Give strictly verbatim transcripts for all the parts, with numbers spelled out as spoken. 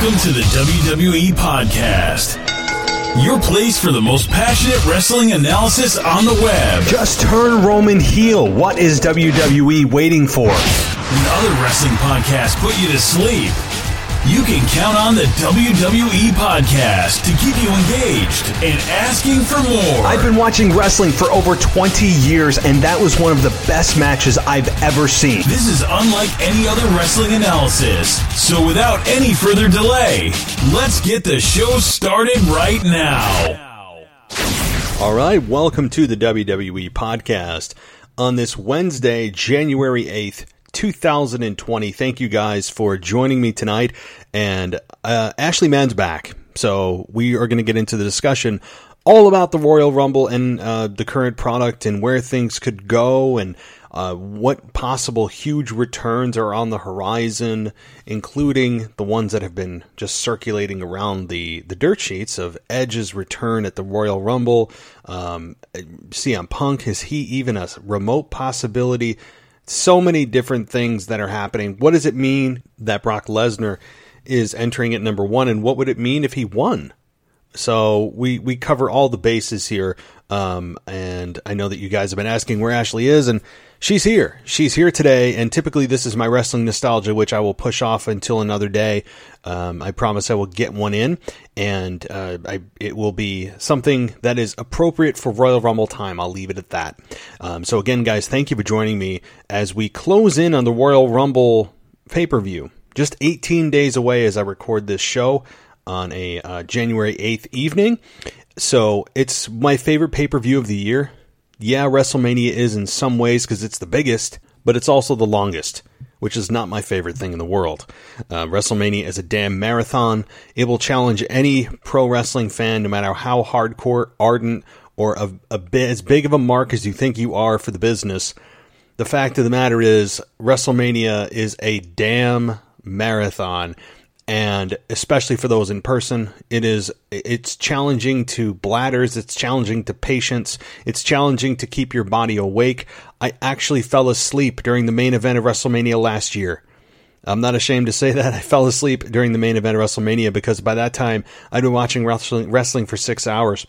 Welcome to the W W E Podcast, your place for the most passionate wrestling analysis on the web. Just turn Roman heel. What is W W E waiting for? When other wrestling podcasts put you to sleep, you can count on the W W E Podcast to keep you engaged and asking for more. I've been watching wrestling for over twenty years, and that was one of the best matches I've ever seen. This is unlike any other wrestling analysis. So without any further delay, let's get the show started right now. All right, welcome to the W W E Podcast on this Wednesday, January eighth, two thousand twenty. Thank you guys for joining me tonight. And uh, Ashley Mann's back. So we are going to get into the discussion all about the Royal Rumble and uh, the current product and where things could go and uh, what possible huge returns are on the horizon, including the ones that have been just circulating around the, the dirt sheets of Edge's return at the Royal Rumble. Um, C M Punk, is he even a remote possibility? So many different things that are happening. What does it mean that Brock Lesnar is entering at number one, and what would it mean if he won? So we, we cover all the bases here, um, and I know that you guys have been asking where Ashley is, and she's here. She's here today, and typically this is my wrestling nostalgia, which I will push off until another day. Um, I promise I will get one in, and uh, I, it will be something that is appropriate for Royal Rumble time. I'll leave it at that. Um, so again, guys, thank you for joining me as we close in on the Royal Rumble pay-per-view. Just eighteen days away as I record this show on a uh, January eighth evening. So it's my favorite pay-per-view of the year. Yeah, WrestleMania is in some ways because it's the biggest, but it's also the longest, which is not my favorite thing in the world. Uh, WrestleMania is a damn marathon. It will challenge any pro wrestling fan, no matter how hardcore, ardent, or a, a bit, as big of a mark as you think you are for the business. The fact of the matter is, WrestleMania is a damn marathon, and especially for those in person, it is it's challenging to bladders, it's challenging to patience, it's challenging to keep your body awake. I actually fell asleep during the main event of WrestleMania last year. I'm not ashamed to say that. I fell asleep during the main event of WrestleMania because by that time I'd been watching wrestling, wrestling for six hours,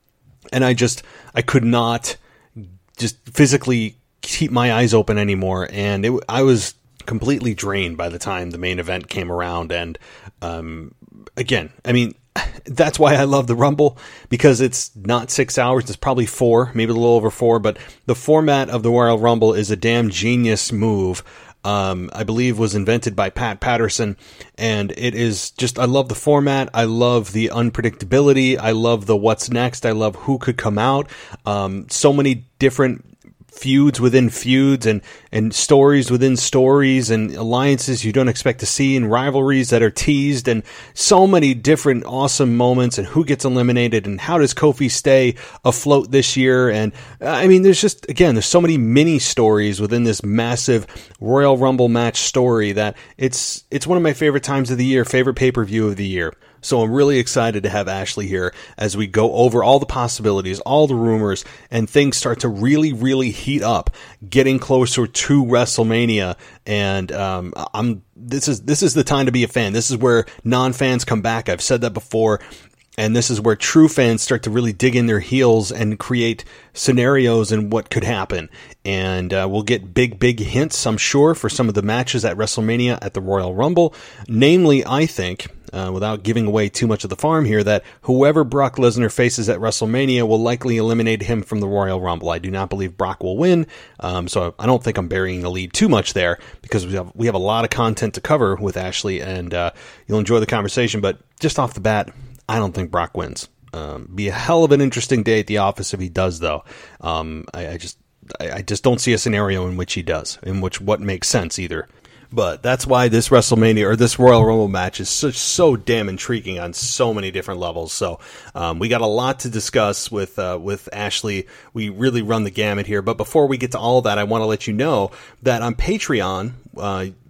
and I just I could not just physically keep my eyes open anymore, and it, I was completely drained by the time the main event came around. And um, again, I mean, that's why I love the Rumble, because it's not six hours. It's probably four, maybe a little over four, but the format of the Royal Rumble is a damn genius move. Um, I believe was invented by Pat Patterson, and it is just, I love the format. I love the unpredictability. I love the what's next. I love who could come out. Um, so many different feuds within feuds and, and stories within stories and alliances you don't expect to see and rivalries that are teased and so many different awesome moments and who gets eliminated and how does Kofi stay afloat this year. And I mean, there's just, again, there's so many mini stories within this massive Royal Rumble match story that it's, it's one of my favorite times of the year, favorite pay-per-view of the year. So I'm really excited to have Ashley here as we go over all the possibilities, all the rumors, and things start to really, really heat up, getting closer to WrestleMania. And um, I'm this is this is the time to be a fan. This is where non-fans come back. I've said that before. And this is where true fans start to really dig in their heels and create scenarios and what could happen. And uh, we'll get big, big hints, I'm sure, for some of the matches at WrestleMania at the Royal Rumble. Namely, I think, uh, without giving away too much of the farm here, that whoever Brock Lesnar faces at WrestleMania will likely eliminate him from the Royal Rumble. I do not believe Brock will win, um, so I don't think I'm burying the lead too much there, because we have, we have a lot of content to cover with Ashley, and uh, you'll enjoy the conversation. But just off the bat, I don't think Brock wins. Um, be a hell of an interesting day at the office if he does, though. Um, I, I just, I, I just don't see a scenario in which he does, in which what makes sense either. But that's why this WrestleMania or this Royal Rumble match is so, so damn intriguing on so many different levels. So um, we got a lot to discuss with uh, with Ashley. We really run the gamut here. But before we get to all of that, I want to let you know that on Patreon, uh,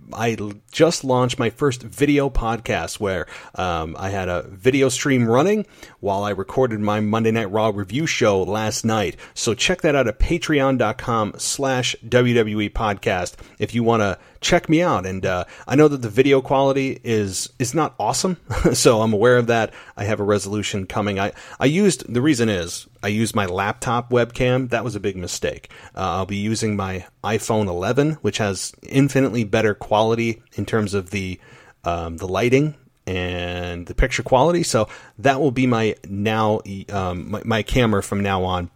I just launched my first video podcast where um, I had a video stream running while I recorded my Monday Night Raw review show last night. So check that out at patreon.com slash WWE podcast if you want to check me out. And uh, I know that the video quality is is not awesome, so I'm aware of that. I have a resolution coming. I, I used, the reason is, I used my laptop webcam. That was a big mistake. Uh, I'll be using my iPhone eleven, which has infinitely better quality in terms of the um, the lighting and the picture quality. So that will be my now um, my, my camera from now on.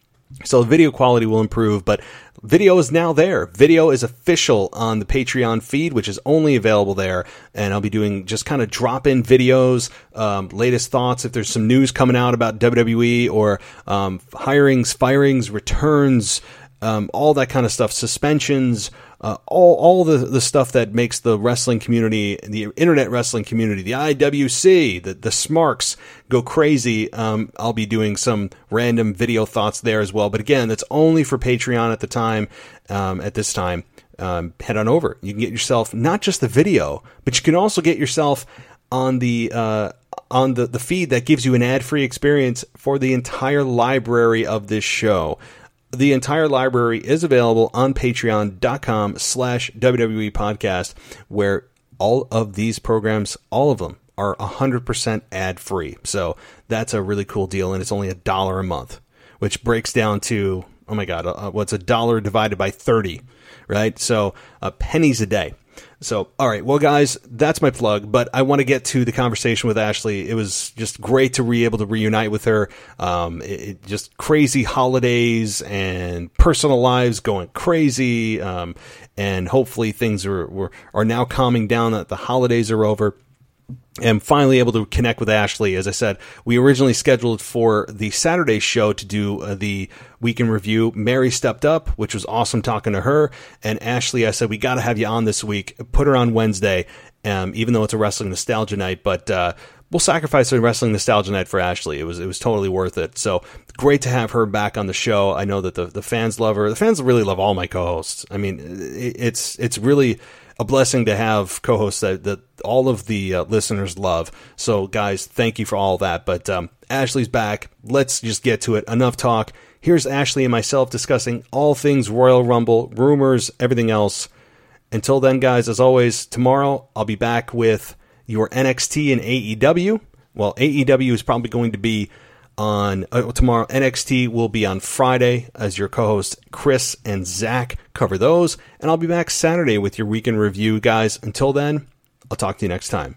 So video quality will improve, but video is now there. Video is official on the Patreon feed, which is only available there. And I'll be doing just kind of drop-in videos, um, latest thoughts. If there's some news coming out about W W E or um, hirings, firings, returns, um, all that kind of stuff, suspensions, uh, all all the, the stuff that makes the wrestling community, the internet wrestling community, the I W C, the, the Smarks go crazy. Um, I'll be doing some random video thoughts there as well. But again, that's only for Patreon at the time, um, at this time. Um, head on over. You can get yourself not just the video, but you can also get yourself on the uh, on the, the feed that gives you an ad-free experience for the entire library of this show. The entire library is available on patreon.com slash WWE podcast, where all of these programs, all of them, are one hundred percent ad-free. So that's a really cool deal, and it's only a dollar a month, which breaks down to, oh my God, uh, what's a dollar divided by thirty, right? So uh, pennies a day. So, all right, well, guys, that's my plug, but I want to get to the conversation with Ashley. It was just great to be able to reunite with her. Um, it, it just crazy holidays and personal lives going crazy, um, and hopefully things are, are are now calming down, that the holidays are over. And finally able to connect with Ashley. As I said, we originally scheduled for the Saturday show to do uh, the week in review. Mary stepped up, which was awesome talking to her. And Ashley, I said, we got to have you on this week. Put her on Wednesday, um, even though it's a wrestling nostalgia night. But uh, we'll sacrifice a wrestling nostalgia night for Ashley. It was it was totally worth it. So great to have her back on the show. I know that the, the fans love her. The fans really love all my co-hosts. I mean, it, it's it's really a blessing to have co-hosts that, that all of the uh, listeners love. So, guys, thank you for all that. But um, Ashley's back. Let's just get to it. Enough talk. Here's Ashley and myself discussing all things Royal Rumble, rumors, everything else. Until then, guys, as always, tomorrow I'll be back with your N X T and A E W. Well, A E W is probably going to be on uh, tomorrow. N X T will be on Friday as your co-host Chris and Zach cover those, and I'll be back Saturday with your weekend review, guys. Until then, I'll talk to you next time.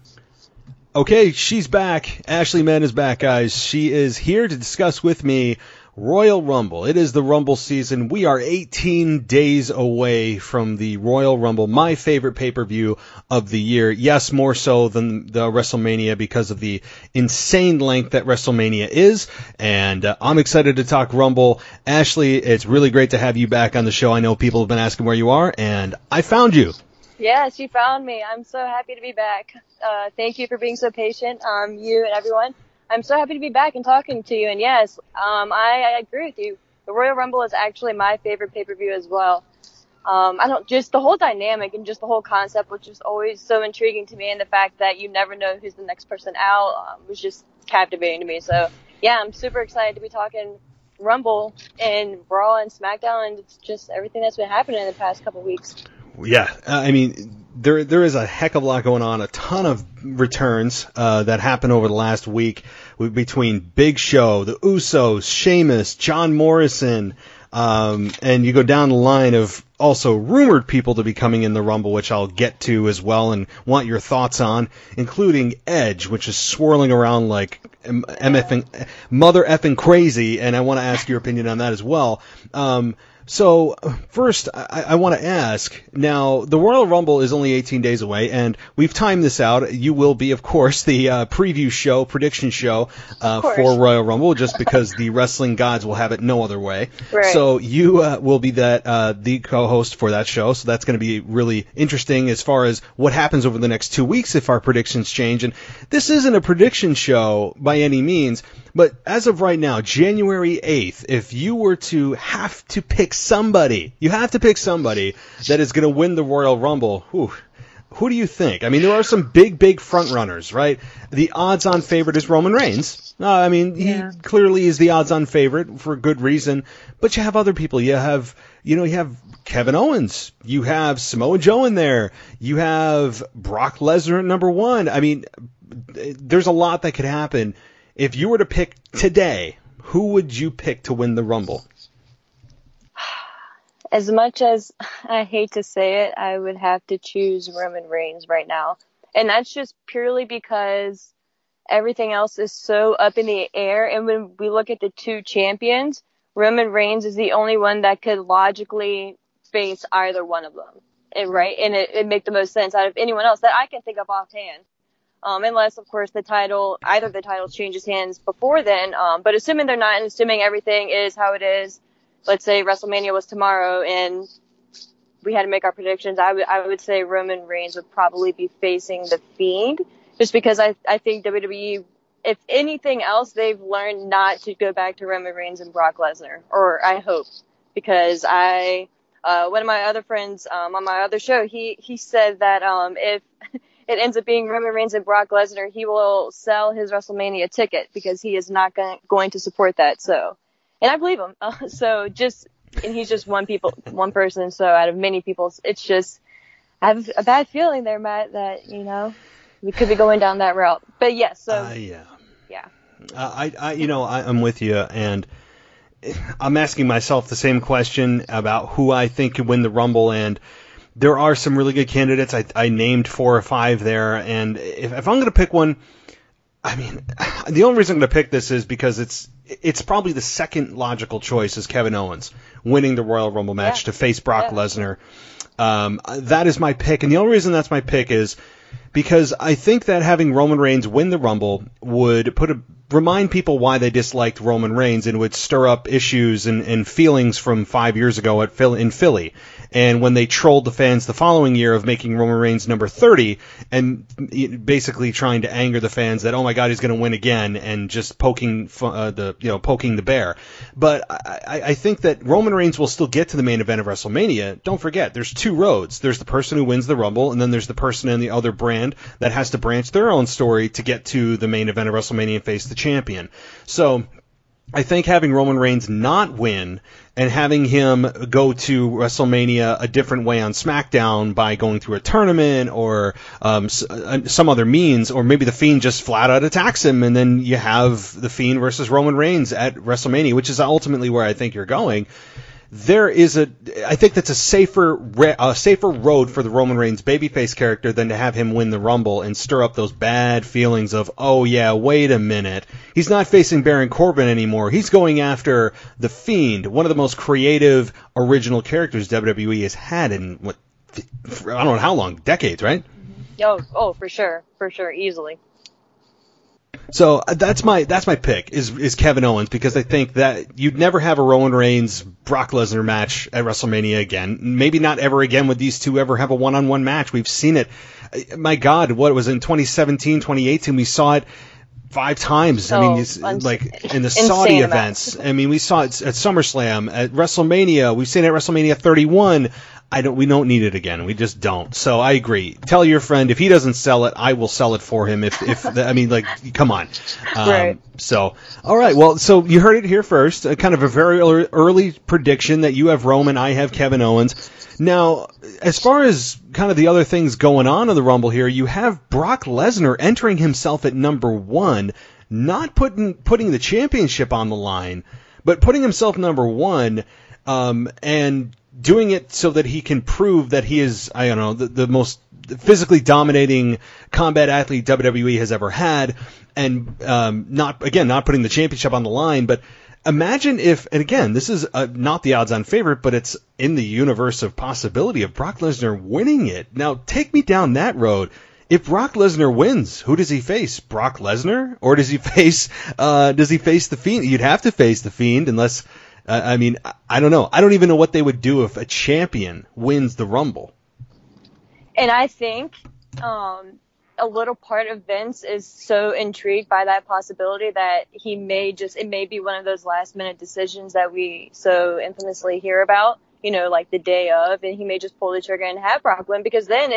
Okay, she's back. Ashley Mann is back, guys. She is here to discuss with me Royal Rumble. It is the Rumble season. We are eighteen days away from the Royal Rumble, my favorite pay-per-view of the year. Yes, more so than the WrestleMania because of the insane length that WrestleMania is. And uh, I'm excited to talk Rumble. Ashley, it's really great to have you back on the show. I know people have been asking where you are, and I found you. Yes, you found me. I'm so happy to be back. Uh, thank you for being so patient, um, you and everyone. I'm so happy to be back and talking to you. And yes, um, I, I agree with you. The Royal Rumble is actually my favorite pay-per-view as well. Um, I don't, just the whole dynamic and just the whole concept was just always so intriguing to me. And the fact that you never know who's the next person out um, was just captivating to me. So yeah, I'm super excited to be talking Rumble and Raw and SmackDown and it's just everything that's been happening in the past couple weeks. Yeah, I mean, there there is a heck of a lot going on, a ton of returns uh, that happened over the last week between Big Show, the Usos, Sheamus, John Morrison, um, and you go down the line of also rumored people to be coming in the Rumble, which I'll get to as well and want your thoughts on, including Edge, which is swirling around like M- M-effing, mother effing crazy, and I want to ask your opinion on that as well. Um, So, first, I, I want to ask, now, the Royal Rumble is only eighteen days away, and we've timed this out. You will be, of course, the uh, preview show, prediction show uh, for Royal Rumble, just because the wrestling gods will have it no other way. Right. So, you uh, will be that uh, the co-host for that show, so that's going to be really interesting as far as what happens over the next two weeks if our predictions change. And this isn't a prediction show by any means, but as of right now, January eighth, if you were to have to pick somebody, you have to pick somebody that is going to win the Royal Rumble, whew, who do you think? I mean, there are some big, big front runners, right? The odds-on favorite is Roman Reigns. Uh, I mean, he Yeah. clearly is the odds-on favorite for good reason. But you have other people. You have, you know, you have Kevin Owens. You have Samoa Joe in there. You have Brock Lesnar at number one. I mean, there's a lot that could happen. If you were to pick today, who would you pick to win the Rumble? As much as I hate to say it, I would have to choose Roman Reigns right now. And that's just purely because everything else is so up in the air. And when we look at the two champions, Roman Reigns is the only one that could logically face either one of them. And, right? And it would make the most sense out of anyone else that I can think of offhand. Um, unless, of course, the title, either of the titles changes hands before then. Um, but assuming they're not, and assuming everything is how it is, let's say WrestleMania was tomorrow and we had to make our predictions, I would I would say Roman Reigns would probably be facing The Fiend, just because I, I think W W E, if anything else, they've learned not to go back to Roman Reigns and Brock Lesnar, or I hope, because I, uh, one of my other friends um, on my other show, he, he said that um, if it ends up being Roman Reigns and Brock Lesnar, he will sell his WrestleMania ticket because he is not going going to support that. So. And I believe him. Uh, so just, and he's just one people, one person. So out of many people, it's just, I have a bad feeling there, Matt, that, you know, we could be going down that route. But yes, yeah, so. Uh, yeah. Yeah. Uh, I, I, you know, I, I'm with you, and I'm asking myself the same question about who I think could win the Rumble, and there are some really good candidates. I, I named four or five there, and if, if I'm going to pick one, I mean, the only reason I'm going to pick this is because it's it's probably the second logical choice is Kevin Owens winning the Royal Rumble match yeah. to face Brock yeah. Lesnar. Um, that is my pick, and the only reason that's my pick is because I think that having Roman Reigns win the Rumble would put a remind people why they disliked Roman Reigns, and would stir up issues and, and feelings from five years ago at Phil, in Philly. And when they trolled the fans the following year of making Roman Reigns number thirty and basically trying to anger the fans that, oh my God, he's going to win again, and just poking uh, the you know poking the bear. But I, I think that Roman Reigns will still get to the main event of WrestleMania. Don't forget, there's two roads. There's the person who wins the Rumble, and then there's the person in the other brand that has to branch their own story to get to the main event of WrestleMania and face the champion. So I think having Roman Reigns not win and having him go to WrestleMania a different way on SmackDown by going through a tournament or um, some other means, or maybe The Fiend just flat out attacks him, and then you have The Fiend versus Roman Reigns at WrestleMania, which is ultimately where I think you're going. There is a, I think that's a safer, a safer road for the Roman Reigns babyface character than to have him win the Rumble and stir up those bad feelings of, oh yeah, wait a minute, he's not facing Baron Corbin anymore. He's going after The Fiend, one of the most creative, original characters W W E has had in what, I don't know how long, decades, right? Oh, oh, for sure, for sure, easily. So that's my that's my pick is is Kevin Owens, because I think that you'd never have a Roman Reigns Brock Lesnar match at WrestleMania again. Maybe not ever again would these two ever have a one-on-one match. We've seen it. My God, what was it, in twenty seventeen, twenty eighteen? We saw it five times. Oh, I mean, it's, uns- like in the Saudi amount. events. I mean, we saw it at SummerSlam, at WrestleMania. We've seen it at WrestleMania thirty-one. I don't. We don't need it again. We just don't. So I agree. Tell your friend if he doesn't sell it, I will sell it for him. If if the, I mean, like, come on. Um, right. So all right. Well, so you heard it here first. A kind of a very early prediction that you have Roman, I have Kevin Owens. Now, as far as kind of the other things going on in the Rumble here, you have Brock Lesnar entering himself at number one, not putting putting the championship on the line, but putting himself number one, um, and doing it so that he can prove that he is, I don't know, the, the most physically dominating combat athlete W W E has ever had, and um, not, again, not putting the championship on the line, but imagine if, and again, this is uh, not the odds-on favorite, but it's in the universe of possibility of Brock Lesnar winning it. Now, take me down that road. If Brock Lesnar wins, who does he face? Brock Lesnar? Or does he face, uh, does he face The Fiend? You'd have to face The Fiend unless... Uh, I mean, I don't know. I don't even know what they would do if a champion wins the Rumble. And I think um, a little part of Vince is so intrigued by that possibility that he may just, it may be one of those last minute decisions that we so infamously hear about, you know, like the day of, and he may just pull the trigger and have Brock win, because then it,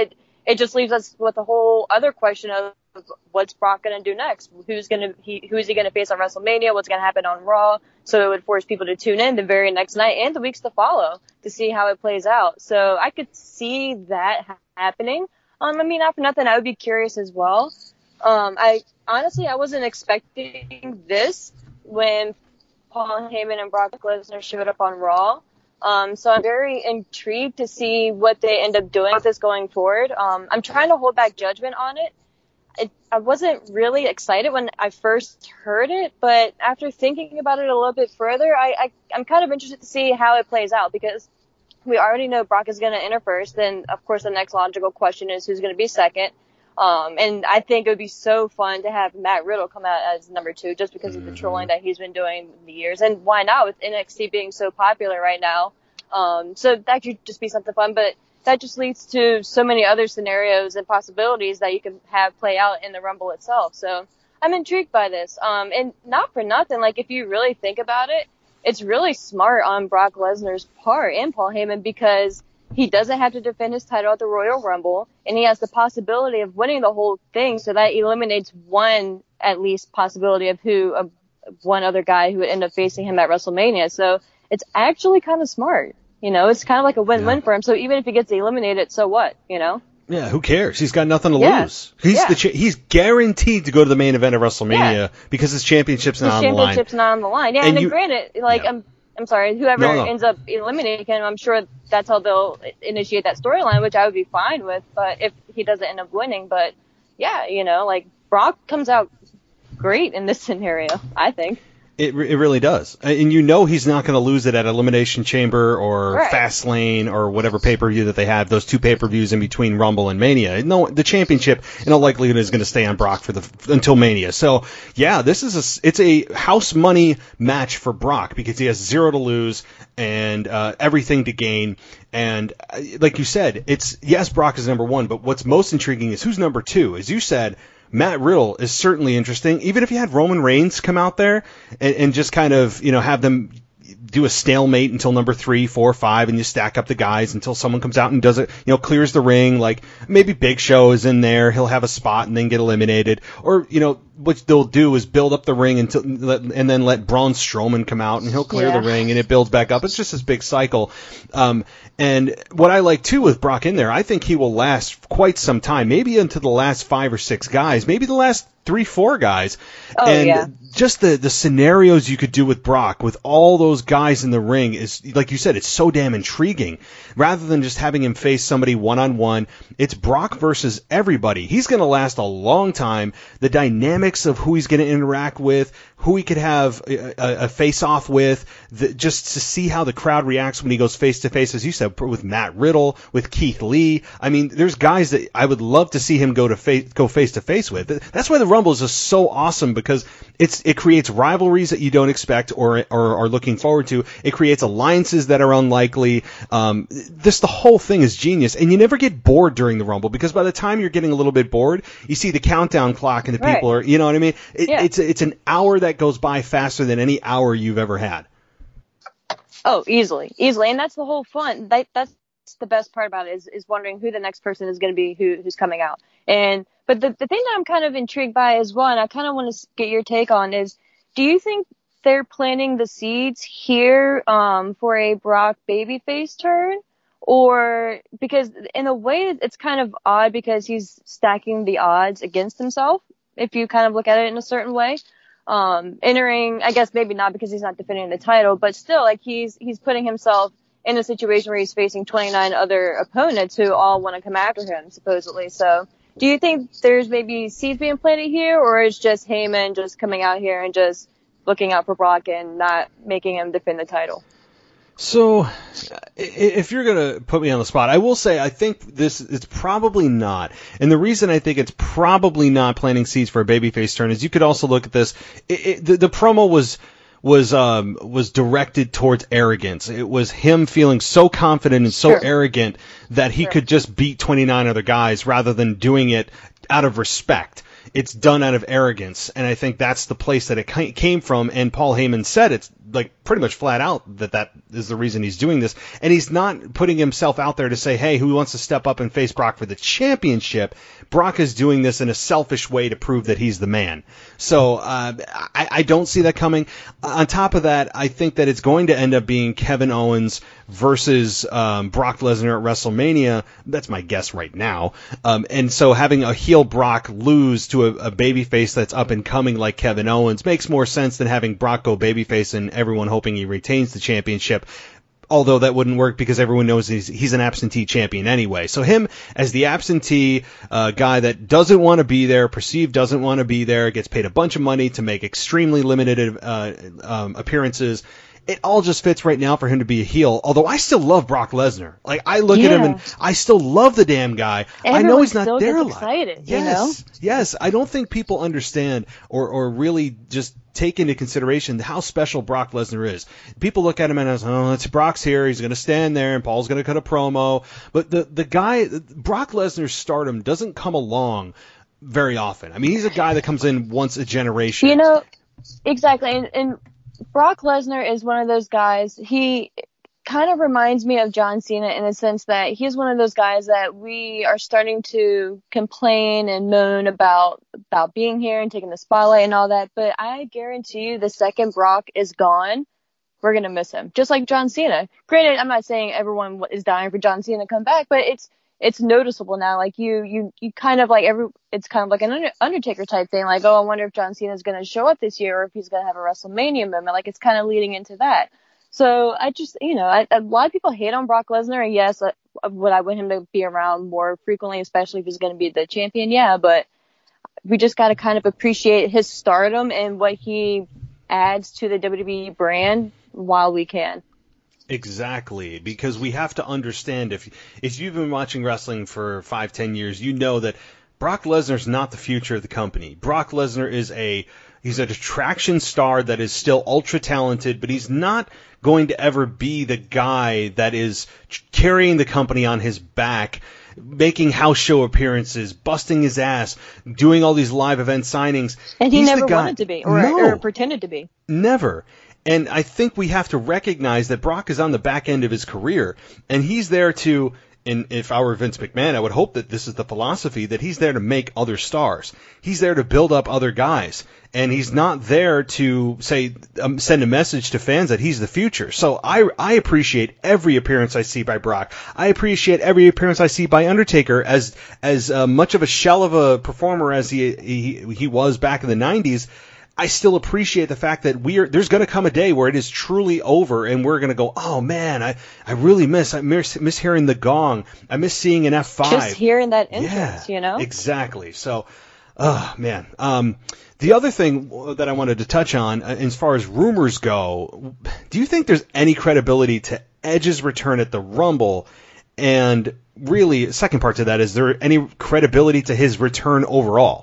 it just leaves us with a whole other question of what's Brock going to do next? Who's going to he who is he going to face on WrestleMania? What's going to happen on Raw? So it would force people to tune in the very next night and the weeks to follow to see how it plays out. So I could see that ha- happening. Um, I mean, not for nothing, I would be curious as well. Um, I honestly I wasn't expecting this when Paul Heyman and Brock Lesnar showed up on Raw. Um, so I'm very intrigued to see what they end up doing with this going forward. Um, I'm trying to hold back judgment on it. It, I wasn't really excited when I first heard it, but after thinking about it a little bit further, I, I, I'm kind of interested to see how it plays out because we already know Brock is going to enter first. Then, of course, the next logical question is who's going to be second. Um, and I think it would be so fun to have Matt Riddle come out as number two just because of the trolling that he's been doing in the years. And why not with N X T being so popular right now? Um, so that could just be something fun, but that just leads to so many other scenarios and possibilities that you can have play out in the Rumble itself. So I'm intrigued by this. Um, and not for nothing, like if you really think about it, it's really smart on Brock Lesnar's part and Paul Heyman because he doesn't have to defend his title at the Royal Rumble, and he has the possibility of winning the whole thing, so that eliminates one, at least, possibility of who, uh, one other guy who would end up facing him at WrestleMania. So it's actually kind of smart. You know, it's kind of like a win-win yeah. for him. So even if he gets eliminated, so what, you know? Yeah, who cares? He's got nothing to yeah. lose. He's yeah. the cha- he's guaranteed to go to the main event of WrestleMania yeah. because his championship's not his on the line. His championship's not on the line. Yeah, and, and then you, granted, like, yeah. I'm I'm sorry, whoever no, no. ends up eliminating him, I'm sure that's how they'll initiate that storyline, which I would be fine with, but if he doesn't end up winning. But, yeah, you know, like, Brock comes out great in this scenario, I think. It it really does. And you know he's not going to lose it at Elimination Chamber or right. Fastlane or whatever pay-per-view that they have, those two pay-per-views in between Rumble and Mania. No, the championship in all likelihood is going to stay on Brock for the until Mania. So, yeah, this is a, it's a house money match for Brock because he has zero to lose and uh, everything to gain. And uh, like you said, it's yes, Brock is number one, but what's most intriguing is who's number two. As you said, Matt Riddle is certainly interesting. Even if you had Roman Reigns come out there and, and just kind of, you know, have them do a stalemate until number three, four, five, and you stack up the guys until someone comes out and does it, you know, clears the ring. Like maybe Big Show is in there, he'll have a spot and then get eliminated. Or, you know, what they'll do is build up the ring until, and then let Braun Strowman come out and he'll clear yeah. the ring and it builds back up. It's just this big cycle. Um, and what I like too with Brock in there, I think he will last quite some time, maybe into the last five or six guys, maybe the last three, four guys. Oh, and yeah. just the, the scenarios you could do with Brock, with all those guys in the ring, is, like you said, it's so damn intriguing. Rather than just having him face somebody one-on-one, it's Brock versus everybody. He's going to last a long time. The dynamics of who he's going to interact with, who he could have a, a, a face-off with, the, just to see how the crowd reacts when he goes face-to-face, as you said, with Matt Riddle, with Keith Lee. I mean, there's guys that I would love to see him go to face, go face-to-face with. That's why the Rumble is just so awesome, because it's it creates rivalries that you don't expect or or are looking forward to. It creates alliances that are unlikely. Um, this the whole thing is genius, and you never get bored during the Rumble, because by the time you're getting a little bit bored, you see the countdown clock and the right. people are, you know what I mean? It, yeah. It's it's an hour that goes by faster than any hour you've ever had. Oh, easily, easily, and that's the whole fun. That that's the best part about it is is wondering who the next person is going to be, who who's coming out. And but the the thing that I'm kind of intrigued by as well, and I kind of want to get your take on, is do you think they're planting the seeds here um, for a Brock babyface turn? Or because in a way it's kind of odd because he's stacking the odds against himself, if you kind of look at it in a certain way. Um, entering, I guess maybe not because he's not defending the title, but still, like he's he's putting himself in a situation where he's facing twenty-nine other opponents who all want to come after him, supposedly. So do you think there's maybe seeds being planted here, or is just Heyman just coming out here and just looking out for Brock and not making him defend the title? So, if you're going to put me on the spot, I will say I think this it's probably not. And the reason I think it's probably not planting seeds for a babyface turn is you could also look at this. It, it, the, the promo was was um, was directed towards arrogance. It was him feeling so confident and so sure. arrogant that he sure. could just beat twenty-nine other guys rather than doing it out of respect. it's done out of arrogance, and I think that's the place that it came from. And Paul Heyman said it's like pretty much flat out that that is the reason he's doing this, and he's not putting himself out there to say, hey, who wants to step up and face Brock for the championship? Brock is doing this in a selfish way to prove that he's the man. So uh, I, I don't see that coming. On top of that, I think that it's going to end up being Kevin Owens versus um, Brock Lesnar at WrestleMania. That's my guess right now. Um, and so having a heel Brock lose to a, a babyface that's up and coming like Kevin Owens makes more sense than having Brock go babyface and everyone hoping he retains the championship. Although that wouldn't work because everyone knows he's, he's an absentee champion anyway. So him as the absentee uh, guy that doesn't want to be there, perceived doesn't want to be there, gets paid a bunch of money to make extremely limited uh, um, appearances. It all just fits right now for him to be a heel. Although I still love Brock Lesnar. Like, I look yeah. at him and I still love the damn guy. Everyone I know he's not still there a gets lot. Excited, yes, you know? yes. I don't think people understand or, or really just take into consideration how special Brock Lesnar is. People look at him and as, oh, it's Brock's here. He's going to stand there and Paul's going to cut a promo. But the, the guy, Brock Lesnar's stardom doesn't come along very often. I mean, he's a guy that comes in once a generation. You know, exactly. And, and Brock Lesnar is one of those guys. He kind of reminds me of John Cena in the sense that he's one of those guys that we are starting to complain and moan about about being here and taking the spotlight and all that. But I guarantee you the second Brock is gone, we're going to miss him. Just like John Cena. Granted, I'm not saying everyone is dying for John Cena to come back, but it's it's noticeable now. Like you, you, you kind of like every, it's kind of like an Undertaker type thing. Like, oh, I wonder if John Cena is going to show up this year or if he's going to have a WrestleMania moment. Like it's kind of leading into that. So I just, you know, I, a lot of people hate on Brock Lesnar. And yes, uh, would I want him to be around more frequently, especially if he's going to be the champion? Yeah, but we just got to kind of appreciate his stardom and what he adds to the W W E brand while we can. Exactly, because we have to understand, if if you've been watching wrestling for five, ten years, you know that Brock Lesnar's not the future of the company. Brock Lesnar is a he's an attraction star that is still ultra talented, but he's not going to ever be the guy that is carrying the company on his back, making house show appearances, busting his ass, doing all these live event signings. And he he's never the guy. wanted to be, or, no, or pretended to be. Never. And I think we have to recognize that Brock is on the back end of his career, and he's there to, and if I were Vince McMahon, I would hope that this is the philosophy, that he's there to make other stars. He's there to build up other guys, and he's not there to say, um, send a message to fans that he's the future. So I, I appreciate every appearance I see by Brock. I appreciate every appearance I see by Undertaker, as as uh, much of a shell of a performer as he he, he was back in the nineties. I still appreciate the fact that we are, there's going to come a day where it is truly over and we're going to go, oh man, I, I really miss, I miss, miss hearing the gong. I miss seeing an F five. Just hearing that entrance, yeah, you know? Exactly. So, oh man. Um, the other thing that I wanted to touch on, uh, as far as rumors go, do you think there's any credibility to Edge's return at the Rumble? And really, second part to that, is there any credibility to his return overall?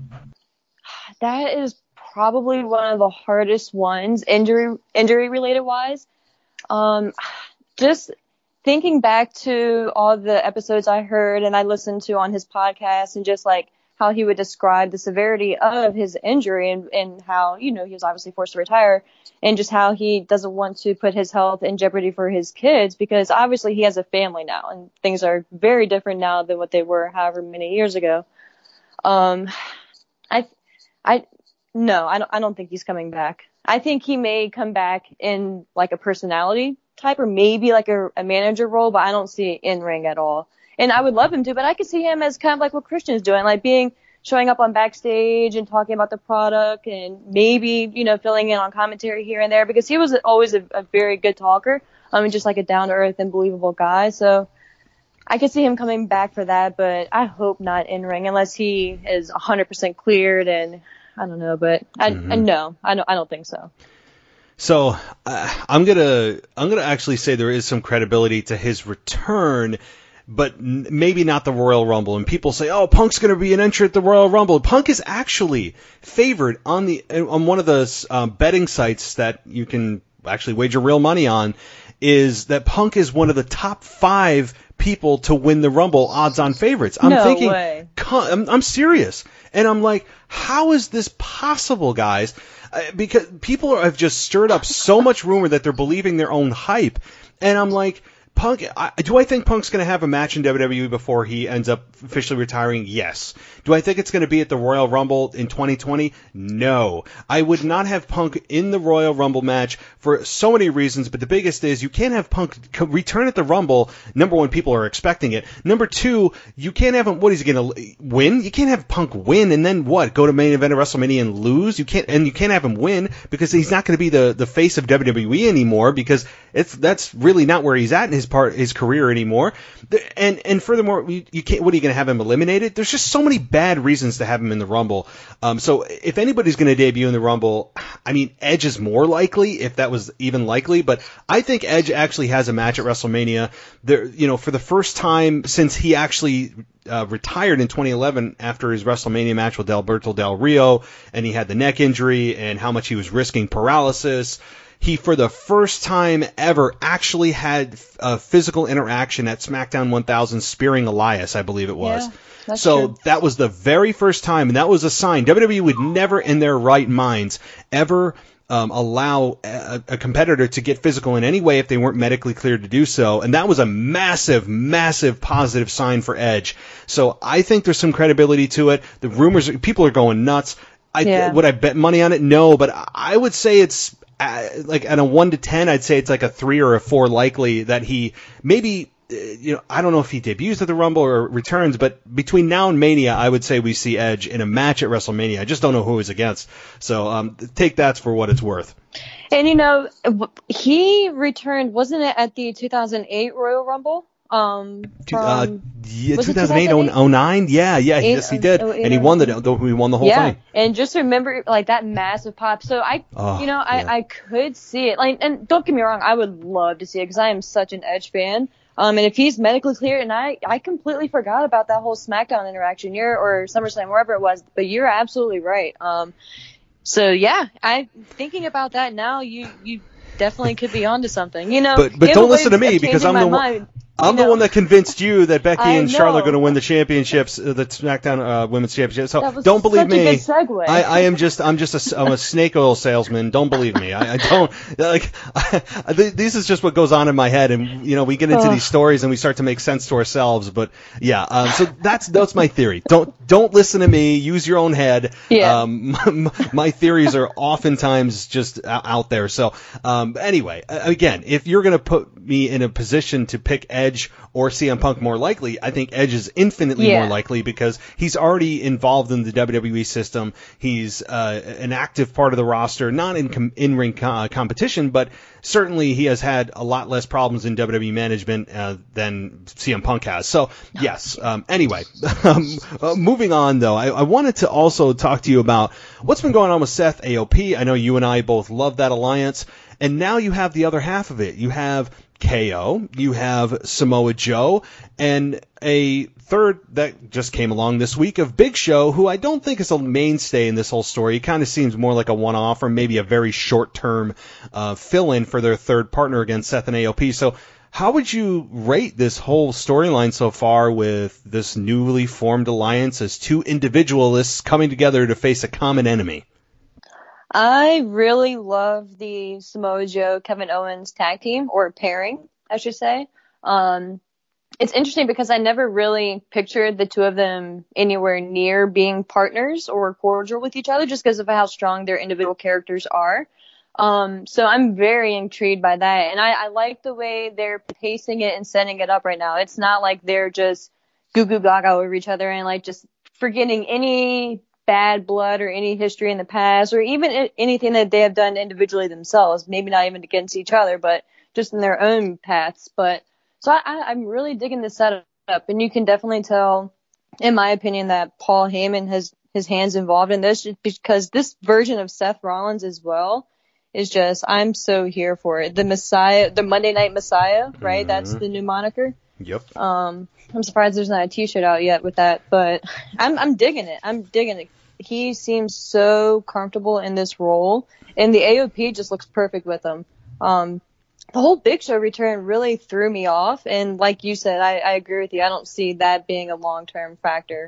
That is probably one of the hardest ones, injury injury related wise. Um, just thinking back to all the episodes I heard and I listened to on his podcast, and just like how he would describe the severity of his injury, and, and how, you know, he was obviously forced to retire, and just how he doesn't want to put his health in jeopardy for his kids, because obviously he has a family now and things are very different now than what they were however many years ago. Um, I, I, No, I don't, I don't think he's coming back. I think he may come back in like a personality type, or maybe like a, a manager role, but I don't see it in ring at all. And I would love him to, but I could see him as kind of like what Christian's doing, like being, showing up on backstage and talking about the product, and maybe, you know, filling in on commentary here and there, because he was always a, a very good talker. I mean, just like a down to earth and believable guy. So I could see him coming back for that, but I hope not in ring unless he is one hundred percent cleared, and I don't know, but I, mm-hmm. I no, I don't, I don't think so. So uh, I'm gonna, I'm gonna actually say there is some credibility to his return, but n- maybe not the Royal Rumble. And people say, "Oh, Punk's gonna be an entrant at the Royal Rumble." Punk is actually favored on the on one of the uh, betting sites that you can actually wager real money on. Is that Punk is one of the top five people to win the Rumble, odds-on favorites. I'm no thinking, way. I'm, I'm serious. And I'm like, how is this possible, guys? Uh, because people have just stirred up so much rumor that they're believing their own hype. And I'm like, Punk, I, do I think Punk's going to have a match in W W E before he ends up officially retiring? Yes. Do I think it's going to be at the Royal Rumble in twenty twenty? No. I would not have Punk in the Royal Rumble match for so many reasons, but the biggest is you can't have Punk return at the Rumble. Number one, people are expecting it. Number two, you can't have him, what is he going to win? You can't have Punk win and then what? Go to main event of WrestleMania and lose? You can't, and you can't have him win because he's not going to be the, the face of W W E anymore because it's, that's really not where he's at in his part, his career anymore. And, and furthermore, you, you can't, what are you going to have him eliminated? There's just so many bad reasons to have him in the Rumble. Um, so if anybody's going to debut in the Rumble, I mean, Edge is more likely, if that was even likely, but I think Edge actually has a match at WrestleMania. There, you know, for the first time since he actually uh, retired in twenty eleven after his WrestleMania match with Alberto Del Rio, and he had the neck injury and how much he was risking paralysis. He, for the first time ever, actually had a physical interaction at SmackDown one thousand, spearing Elias, I believe it was. Yeah, that's so true. That was the very first time, and that was a sign. W W E would never, in their right minds, ever um, allow a, a competitor to get physical in any way if they weren't medically cleared to do so. And that was a massive, massive positive sign for Edge. So I think there's some credibility to it. The rumors, people are going nuts. I, yeah. Would I bet money on it? No, but I would say it's uh, like at a one to ten, I'd say it's like a three or a four likely that he maybe, uh, you know, I don't know if he debuts at the Rumble or returns, but between now and Mania, I would say we see Edge in a match at WrestleMania. I just don't know who he's against. So um, take that for what it's worth. And, you know, he returned, wasn't it at the two thousand eight Royal Rumble? Um, from, uh, yeah, two thousand eight, oh nine, yeah, yeah, eight, yes, he did, oh, eight, and he won the, the he won the whole yeah. thing. And just remember, like, that massive pop. So I, Oh, you know, I, yeah. I could see it. Like, and don't get me wrong, I would love to see it because I am such an Edge fan. Um, and if he's medically cleared, and I, I completely forgot about that whole SmackDown interaction, you're or SummerSlam, wherever it was, but you're absolutely right. Um, so yeah, I thinking about that now, you, you definitely could be onto something, you know. But but in don't a way listen to of me because changing I'm the my one. mind. I'm You the one know. that convinced you that Becky I and Charlotte are know. going to win the championships, uh, the SmackDown uh, Women's Championship. So That was don't believe such me. a good segue. I, I am just I'm just a, I'm a snake oil salesman. Don't believe me. I, I don't like. I, this is just what goes on in my head, and you know we get into Ugh. these stories and we start to make sense to ourselves. But yeah, um, so that's that's my theory. Don't don't listen to me. Use your own head. Yeah. Um, my, my theories are oftentimes just out there. So um, anyway, again, if you're going to put me in a position to pick Edge or C M Punk more likely, I think Edge is infinitely Yeah. more likely because he's already involved in the W W E system. He's uh, an active part of the roster, not in com- in-ring co- uh, competition, but certainly he has had a lot less problems in W W E management uh, than C M Punk has. So, yes. Um, anyway, um, uh, moving on, though, I, I wanted to also talk to you about what's been going on with Seth A O P. I know you and I both love that alliance. And now you have the other half of it. You have K O, you have Samoa Joe, and a third that just came along this week of Big Show, who I don't think is a mainstay in this whole story. He kind of seems more like a one-off or maybe a very short-term uh, fill-in for their third partner against Seth and A O P. So how would you rate this whole storyline so far with this newly formed alliance as two individualists coming together to face a common enemy? I really love the Samoa Joe, Kevin Owens tag team, or pairing, I should say. Um, it's interesting because I never really pictured the two of them anywhere near being partners or cordial with each other just because of how strong their individual characters are. Um, so I'm very intrigued by that. And I, I like the way they're pacing it and setting it up right now. It's not like they're just goo goo gaga over each other and like just forgetting any bad blood or any history in the past or even anything that they have done individually themselves, maybe not even against each other, but just in their own paths. But so I, I'm really digging this setup, and you can definitely tell, in my opinion, that Paul Heyman has his hands involved in this because this version of Seth Rollins as well is just, I'm so here for it. The Messiah, the Monday Night Messiah, right? Mm-hmm. That's the new moniker. Yep. Um, I'm surprised there's not a t-shirt out yet with that, but I'm, I'm digging it. I'm digging it. He seems so comfortable in this role, and the A O P just looks perfect with him. Um, the whole Big Show return really threw me off, and like you said, I, I agree with you. I don't see that being a long-term factor.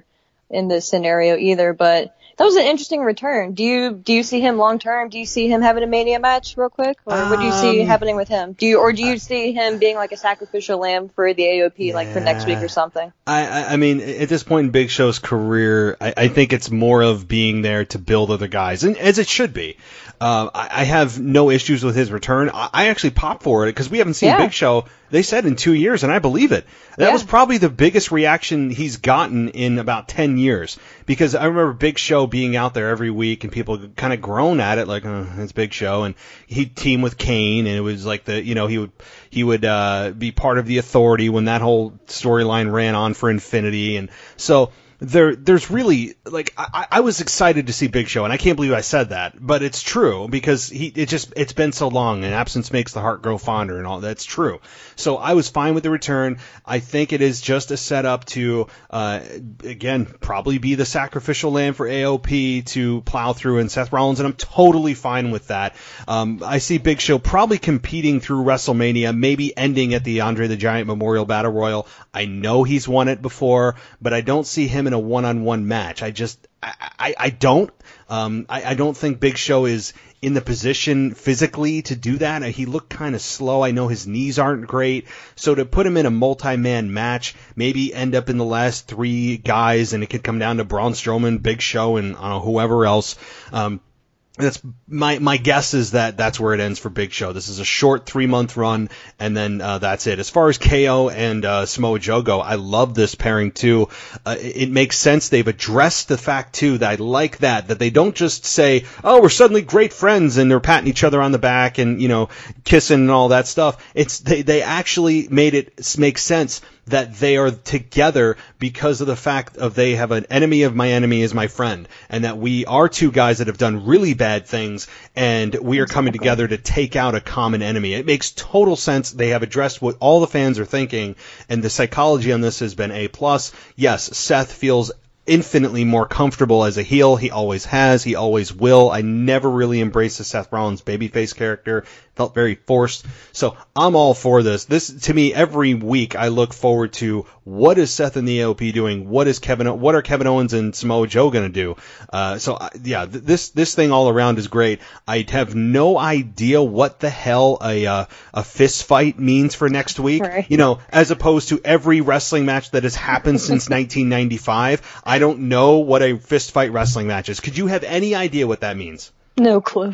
in this scenario either. But that was an interesting return. Do you do you see him long term? Do you see him having a Mania match real quick, or um, what do you see happening with him? Do you or do you uh, see him being like a sacrificial lamb for the A O P, yeah, like for next week or something? I I mean, at this point in Big Show's career, I, I think it's more of being there to build other guys, and as it should be. Uh, I, I have no issues with his return. I, I actually popped for it because we haven't seen yeah. Big Show. They said in two years, and I believe it. That yeah. was probably the biggest reaction he's gotten in about ten years. Because I remember Big Show being out there every week, and people kind of groan at it, like, oh, it's Big Show. And he'd team with Kane, and it was like the, you know, he would he would uh, be part of the Authority when that whole storyline ran on for Infinity. And so there, there's really, like, I, I was excited to see Big Show, and I can't believe I said that, but it's true, because he, it just, it's been so long, and absence makes the heart grow fonder, and all that's true. So I was fine with the return. I think it is just a setup to, uh, again, probably be the sacrificial lamb for A O P to plow through and Seth Rollins, and I'm totally fine with that. Um, I see Big Show probably competing through WrestleMania, maybe ending at the Andre the Giant Memorial Battle Royal. I know he's won it before, but I don't see him in a one-on-one match. I just, I, I, I don't. Um, I, I don't think Big Show is in the position physically to do that. He looked kind of slow. I know his knees aren't great. So to put him in a multi-man match, maybe end up in the last three guys, and it could come down to Braun Strowman, Big Show, and uh, whoever else. Um, That's my my guess is that that's where it ends for Big Show. This is a short three month run, and then uh, that's it. As far as K O and uh, Samoa Joe go, I love this pairing too. Uh, it, it makes sense. They've addressed the fact too that I like that that they don't just say, "Oh, we're suddenly great friends," and they're patting each other on the back and, you know, kissing and all that stuff. It's they they actually made it make sense that they are together because of the fact of they have an enemy of my enemy is my friend, and that we are two guys that have done really bad things, and we are coming together to take out a common enemy. It makes total sense. They have addressed what all the fans are thinking, and the psychology on this has been A plus. Yes, Seth feels infinitely more comfortable as a heel. He always has. He always will. I never really embraced the Seth Rollins babyface character. Felt very forced. So I'm all for this. This, to me, every week I look forward to what is Seth and the A O P doing? What is Kevin? What are Kevin Owens and Samoa Joe going to do? Uh, so uh, yeah, th- this this thing all around is great. I have no idea what the hell a uh, a fist fight means for next week. Right. You know, as opposed to every wrestling match that has happened since nineteen ninety-five. I don't know what a fist fight wrestling match is. Could you have any idea what that means? No clue.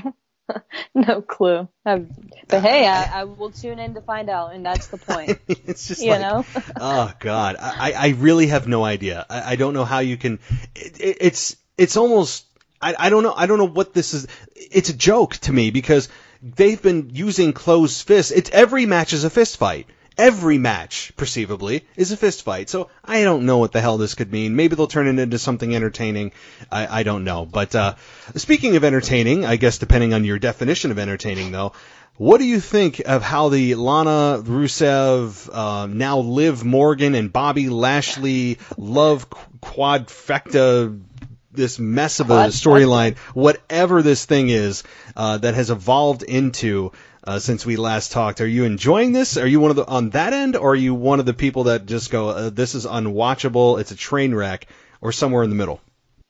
No clue. I've, but hey, I, I will tune in to find out, and that's the point. It's just you like, know? Oh God, I, I really have no idea. I, I don't know how you can. It, it, it's it's almost. I, I don't know. I don't know what this is. It's a joke to me because they've been using closed fists. It's every match is a fist fight. Every match, perceivably, is a fist fight. So I don't know what the hell this could mean. Maybe they'll turn it into something entertaining. I, I don't know. But uh, speaking of entertaining, I guess depending on your definition of entertaining, though, what do you think of how the Lana Rusev, uh, now Liv Morgan, and Bobby Lashley love quadfecta, this mess of a storyline, whatever this thing is, uh, that has evolved into Uh, since we last talked? Are you enjoying this? Are you one of the on that end, or are you one of the people that just go, uh, "This is unwatchable. It's a train wreck," or somewhere in the middle?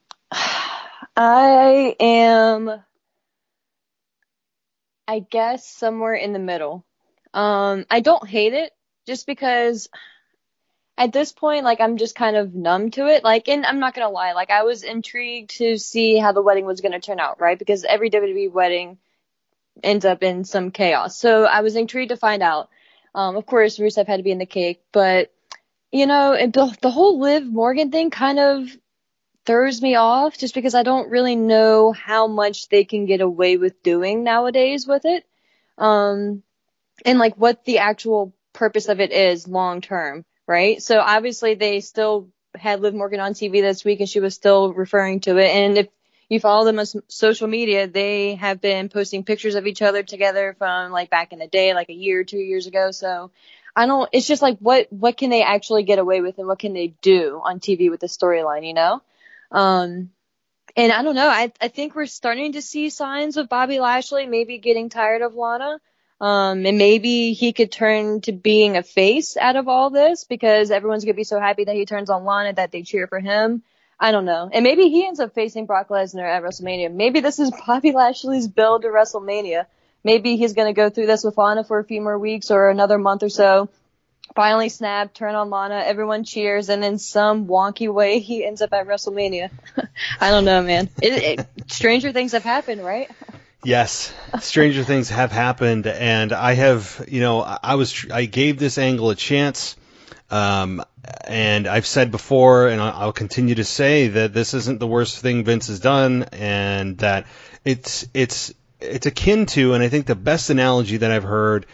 I am, I guess, somewhere in the middle. Um, I don't hate it, just because at this point, like, I'm just kind of numb to it. Like, and I'm not gonna lie, like, I was intrigued to see how the wedding was gonna turn out, right? Because every W W E wedding ends up in some chaos. So I was intrigued to find out. Um, of course, Rusev had to be in the cake, but, you know, it, the, the whole Liv Morgan thing kind of throws me off just because I don't really know how much they can get away with doing nowadays with it. Um, and like what the actual purpose of it is long term, right? So obviously they still had Liv Morgan on T V this week and she was still referring to it. And if you follow them on social media, they have been posting pictures of each other together from like back in the day, like a year or two years ago. So I don't, it's just like, what, what can they actually get away with and what can they do on T V with the storyline, you know? Um, and I don't know. I, I think we're starting to see signs of Bobby Lashley maybe getting tired of Lana. Um, and maybe he could turn to being a face out of all this because everyone's going to be so happy that he turns on Lana that they cheer for him. I don't know. And maybe he ends up facing Brock Lesnar at WrestleMania. Maybe this is Bobby Lashley's build to WrestleMania. Maybe he's going to go through this with Lana for a few more weeks or another month or so. Finally snap, turn on Lana, everyone cheers, and in some wonky way, he ends up at WrestleMania. I don't know, man. It, it, stranger things have happened, right? Yes, stranger things have happened, and I have, you know, I was, I gave this angle a chance, um, and I've said before, and I'll continue to say that this isn't the worst thing Vince has done, and that it's, it's, it's akin to, and I think the best analogy that I've heard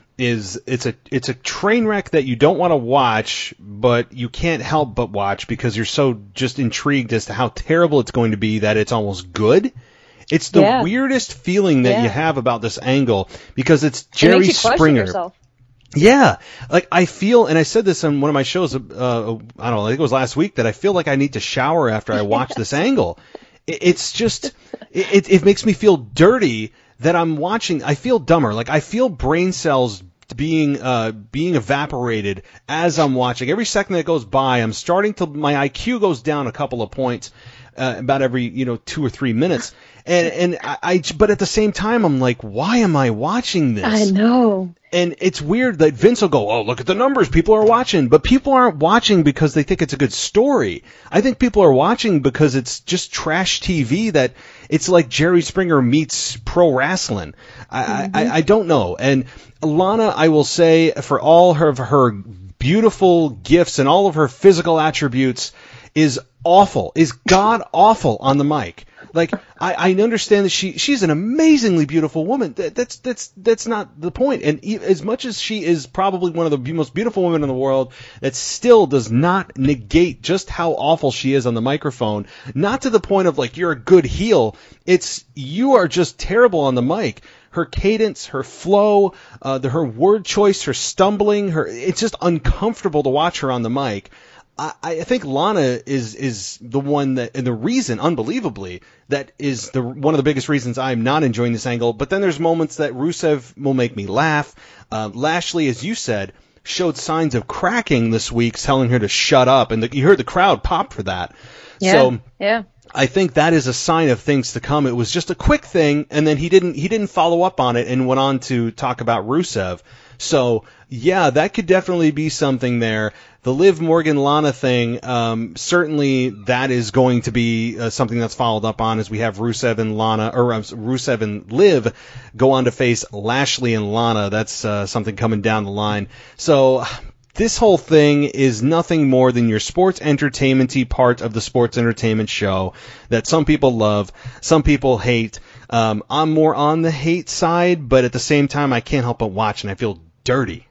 is it's a it's a train wreck that you don't want to watch, but you can't help but watch because you're so just intrigued as to how terrible it's going to be that it's almost good. It's the yeah. weirdest feeling that yeah. you have about this angle because it's Jerry it makes you Springer. Yourself. Yeah, like I feel, and I said this on one of my shows, uh, I don't know, I think it was last week, that I feel like I need to shower after I watch this angle. It, it's just, it, it makes me feel dirty that I'm watching. I feel dumber. Like I feel brain cells being uh being evaporated as I'm watching. Every second that goes by, I'm starting to, my I Q goes down a couple of points uh, about every, you know, two or three minutes. And and I, I but at the same time, I'm like, why am I watching this? I know. And it's weird that Vince will go, oh, look at the numbers, people are watching. But people aren't watching because they think it's a good story. I think people are watching because it's just trash T V that it's like Jerry Springer meets pro wrestling. I, mm-hmm. I, I don't know. And Lana, I will say, for all her, her beautiful gifts and all of her physical attributes, is awful, is god awful on the mic. Like, I, I understand that she she's an amazingly beautiful woman. That, that's that's that's not the point. And e- as much as she is probably one of the most beautiful women in the world, that still does not negate just how awful she is on the microphone. Not to the point of like you're a good heel. It's you are just terrible on the mic. Her cadence, her flow, uh, the, her word choice, her stumbling, her it's just uncomfortable to watch her on the mic. I, I think Lana is is the one that, and the reason, unbelievably, that is the one of the biggest reasons I'm not enjoying this angle. But then there's moments that Rusev will make me laugh. Uh, Lashley, as you said, showed signs of cracking this week, telling her to shut up, and the, you heard the crowd pop for that. Yeah, so, yeah. I think that is a sign of things to come. It was just a quick thing, and then he didn't he didn't follow up on it and went on to talk about Rusev. So, yeah, that could definitely be something there. The Liv Morgan Lana thing, um, certainly that is going to be uh, something that's followed up on as we have Rusev and Lana, or uh, Rusev and Liv go on to face Lashley and Lana. That's uh, something coming down the line. So this whole thing is nothing more than your sports entertainment-y part of the sports entertainment show that some people love, some people hate. Um, I'm more on the hate side, but at the same time, I can't help but watch, and I feel dirty.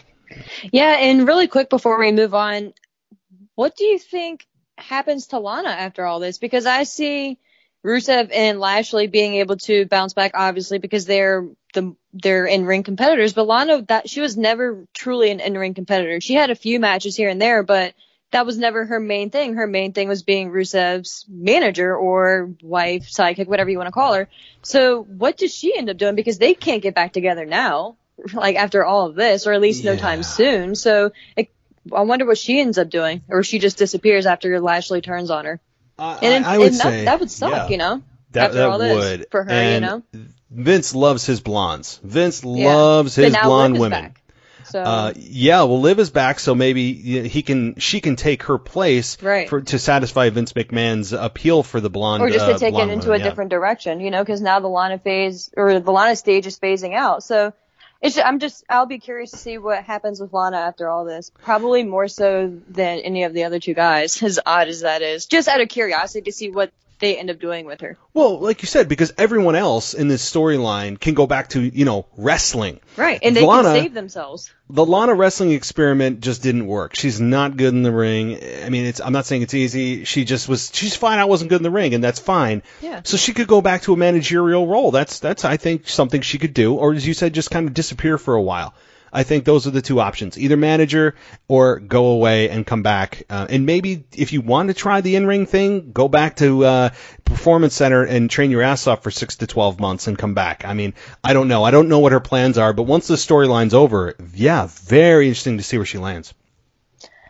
Yeah, and really quick before we move on, what do you think happens to Lana after all this? Because I see Rusev and Lashley being able to bounce back, obviously, because they're the they're in-ring competitors. But Lana, that she was never truly an in-ring competitor. She had a few matches here and there, but that was never her main thing. Her main thing was being Rusev's manager or wife, sidekick, whatever you want to call her. So what does she end up doing? Because they can't get back together now, like after all of this, or at least yeah. no time soon. So it, I wonder what she ends up doing, or she just disappears after Lashley turns on her. Uh, and I, I would and say that, that would suck, yeah. you know. That, after that all this would for her, and you know. Vince loves his blondes. Vince Yeah. loves But his now blonde Liv is women. back. So Uh, yeah, well, Liv is back, so maybe he can, she can take her place Right. for to satisfy Vince McMahon's appeal for the blonde. or just to uh, take it blonde into women, a yeah. different direction, you know, because now the Lana phase or the Lana stage is phasing out. So it's I'm just I'll be curious to see what happens with Lana after all this. Probably more so than any of the other two guys, as odd as that is. Just out of curiosity to see what they end up doing with her. Well, like you said, because everyone else in this storyline can go back to, you know, wrestling. Right, and they Lana, can save themselves. The Lana wrestling experiment just didn't work. She's not good in the ring. I mean, it's I'm not saying it's easy. She just was. She's fine. I wasn't good in the ring, and that's fine. Yeah. So she could go back to a managerial role. That's that's I think something she could do, or as you said, just kind of disappear for a while. I think those are the two options: either manager or go away and come back. Uh, and maybe if you want to try the in-ring thing, go back to uh, Performance Center and train your ass off for six to twelve months and come back. I mean, I don't know. I don't know what her plans are, but once the storyline's over, yeah, very interesting to see where she lands.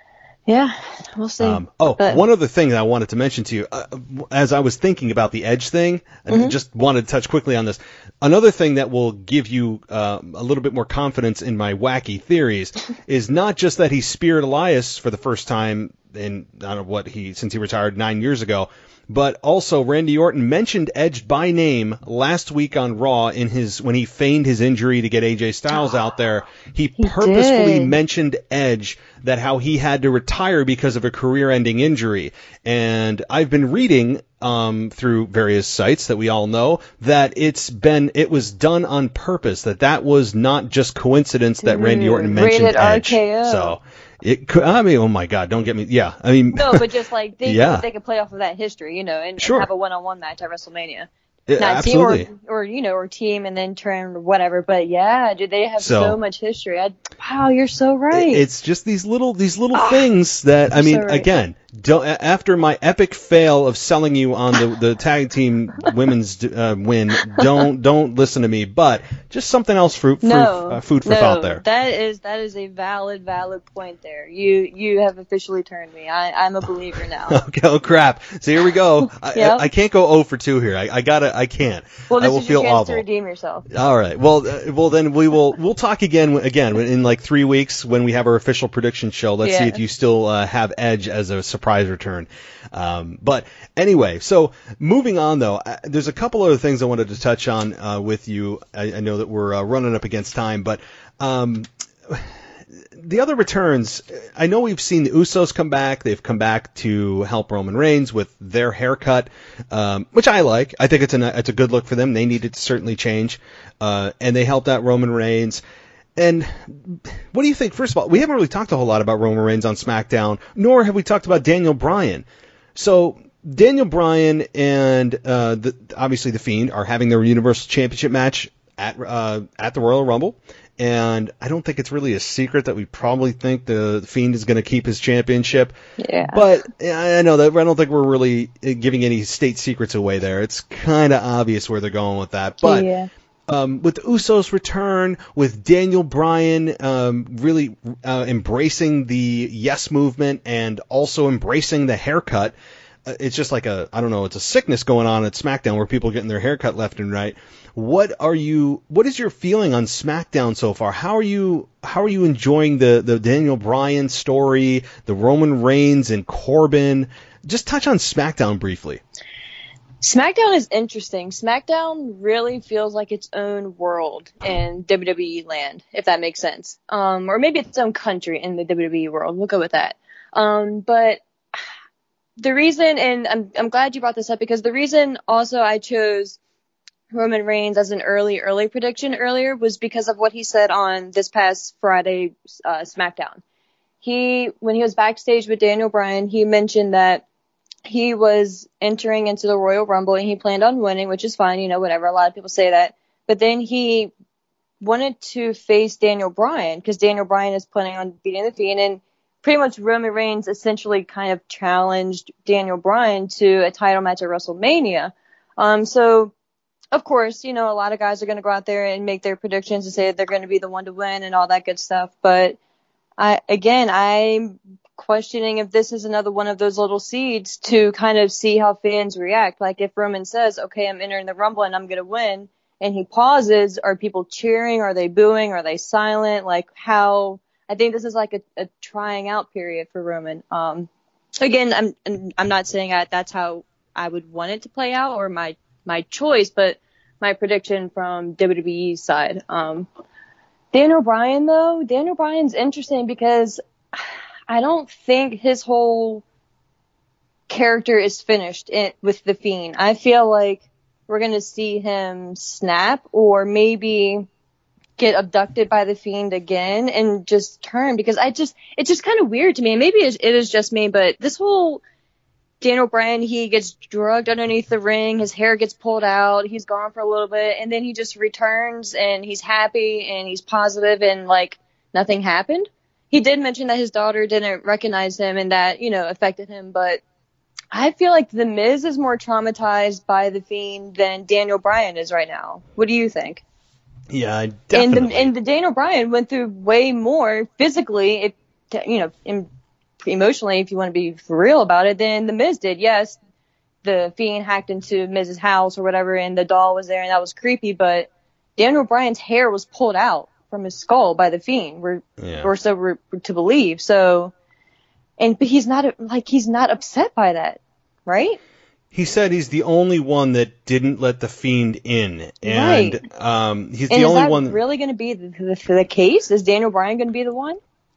Yeah, we'll see. Um, oh, but, one other thing that I wanted to mention to you, uh, as I was thinking about the Edge thing, mm-hmm. I just wanted to touch quickly on this. Another thing that will give you uh, a little bit more confidence in my wacky theories is not just that he speared Elias for the first time in, I don't know what he, since he retired nine years ago, but also Randy Orton mentioned Edge by name last week on Raw in his when he feigned his injury to get A J Styles out there. He, he purposefully did. mentioned Edge, that how he had to retire because of a career-ending injury. And I've been reading um, through various sites that we all know that it's been it was done on purpose. That that was not just coincidence that Randy Orton mentioned Rated Edge. R K O. So. It could, I mean, oh my God, don't get me. Yeah, I mean. No, but just like they, yeah. could, they could play off of that history, you know, and, sure. and have a one-on-one match at WrestleMania. Yeah, Not absolutely. Team or, or, you know, or team and then turn or whatever. But yeah, dude, they have so, so much history. I, wow, you're so right. It's just these little, these little ah, things that, I mean, so right. again, don't, after my epic fail of selling you on the, the tag team women's uh, win, don't, don't listen to me, but just something else for, for no, uh, food for no, thought there. That is, that is a valid, valid point there. You, you have officially turned me. I, I'm a believer now. Okay, oh crap. So here we go. I, yep. I, I can't go oh for two here. I, I gotta, I can't. Well, this I will is feel your chance awful. to redeem yourself. All right. Well, uh, well then we will we'll talk again again in like three weeks when we have our official prediction show. Let's yeah. see if you still uh, have Edge as a surprise return. Um, but anyway, so moving on though, uh, there's a couple other things I wanted to touch on uh, with you. I, I know that we're uh, running up against time, but um, the other returns, I know we've seen the Usos come back. They've come back to help Roman Reigns with their haircut, um, which I like. I think it's a it's a good look for them. They needed to certainly change, uh, and they helped out Roman Reigns. And what do you think? First of all, we haven't really talked a whole lot about Roman Reigns on SmackDown, nor have we talked about Daniel Bryan. So Daniel Bryan and uh, the, obviously the Fiend are having their Universal Championship match at uh, at the Royal Rumble. And I don't think it's really a secret that we probably think the Fiend is going to keep his championship. Yeah. But I know that I don't think we're really giving any state secrets away there. It's kind of obvious where they're going with that. But yeah. um, with the Usos' return, with Daniel Bryan um, really uh, embracing the yes movement and also embracing the haircut, uh, it's just like a, I don't know, it's a sickness going on at SmackDown where people are getting their haircut left and right. What are you? What is your feeling on SmackDown so far? How are you? How are you enjoying the, the Daniel Bryan story, the Roman Reigns and Corbin? Just touch on SmackDown briefly. SmackDown is interesting. SmackDown really feels like its own world in W W E land, if that makes sense. Um, or maybe its own country in the W W E world. We'll go with that. Um, but the reason, and I'm I'm glad you brought this up because the reason also I chose Roman Reigns as an early, early prediction earlier was because of what he said on this past Friday uh, SmackDown. He, when he was backstage with Daniel Bryan, he mentioned that he was entering into the Royal Rumble and he planned on winning, which is fine, you know, whatever. A lot of people say that. But then he wanted to face Daniel Bryan because Daniel Bryan is planning on beating the Fiend, and pretty much Roman Reigns essentially kind of challenged Daniel Bryan to a title match at WrestleMania. Um, so, of course, you know, a lot of guys are going to go out there and make their predictions and say that they're going to be the one to win and all that good stuff. But I, again, I'm questioning if this is another one of those little seeds to kind of see how fans react. Like if Roman says, okay, I'm entering the Rumble and I'm going to win, and he pauses, are people cheering? Are they booing? Are they silent? Like how, I think this is like a, a trying out period for Roman. Um, again, I'm, I'm not saying that that's how I would want it to play out or my my choice, but my prediction from W W E's side. Um, Daniel Bryan, though, Daniel Bryan's interesting because I don't think his whole character is finished in, with The Fiend. I feel like we're going to see him snap or maybe get abducted by The Fiend again and just turn, because I just, it's just kind of weird to me. And maybe it is just me, but this whole Daniel Bryan, he gets drugged underneath the ring, his hair gets pulled out, he's gone for a little bit, and then he just returns and he's happy and he's positive and like nothing happened. He did mention that his daughter didn't recognize him and that, you know, affected him, but I feel like The Miz is more traumatized by The Fiend than Daniel Bryan is right now. What do you think? Yeah, definitely. And the, and the Daniel Bryan went through way more physically, it, you know, in emotionally, if you want to be for real about it, than The Miz did. Yes, the Fiend hacked into Miz's house or whatever, and the doll was there, and that was creepy, but Daniel Bryan's hair was pulled out from his skull by the Fiend, we're, yeah. or so we're to believe. So, and but he's not like he's not upset by that, right? He said he's the only one that didn't let the Fiend in, and right. um, he's and the is only that one. Really going to be the, the, the case? Is Daniel Bryan going to be the one?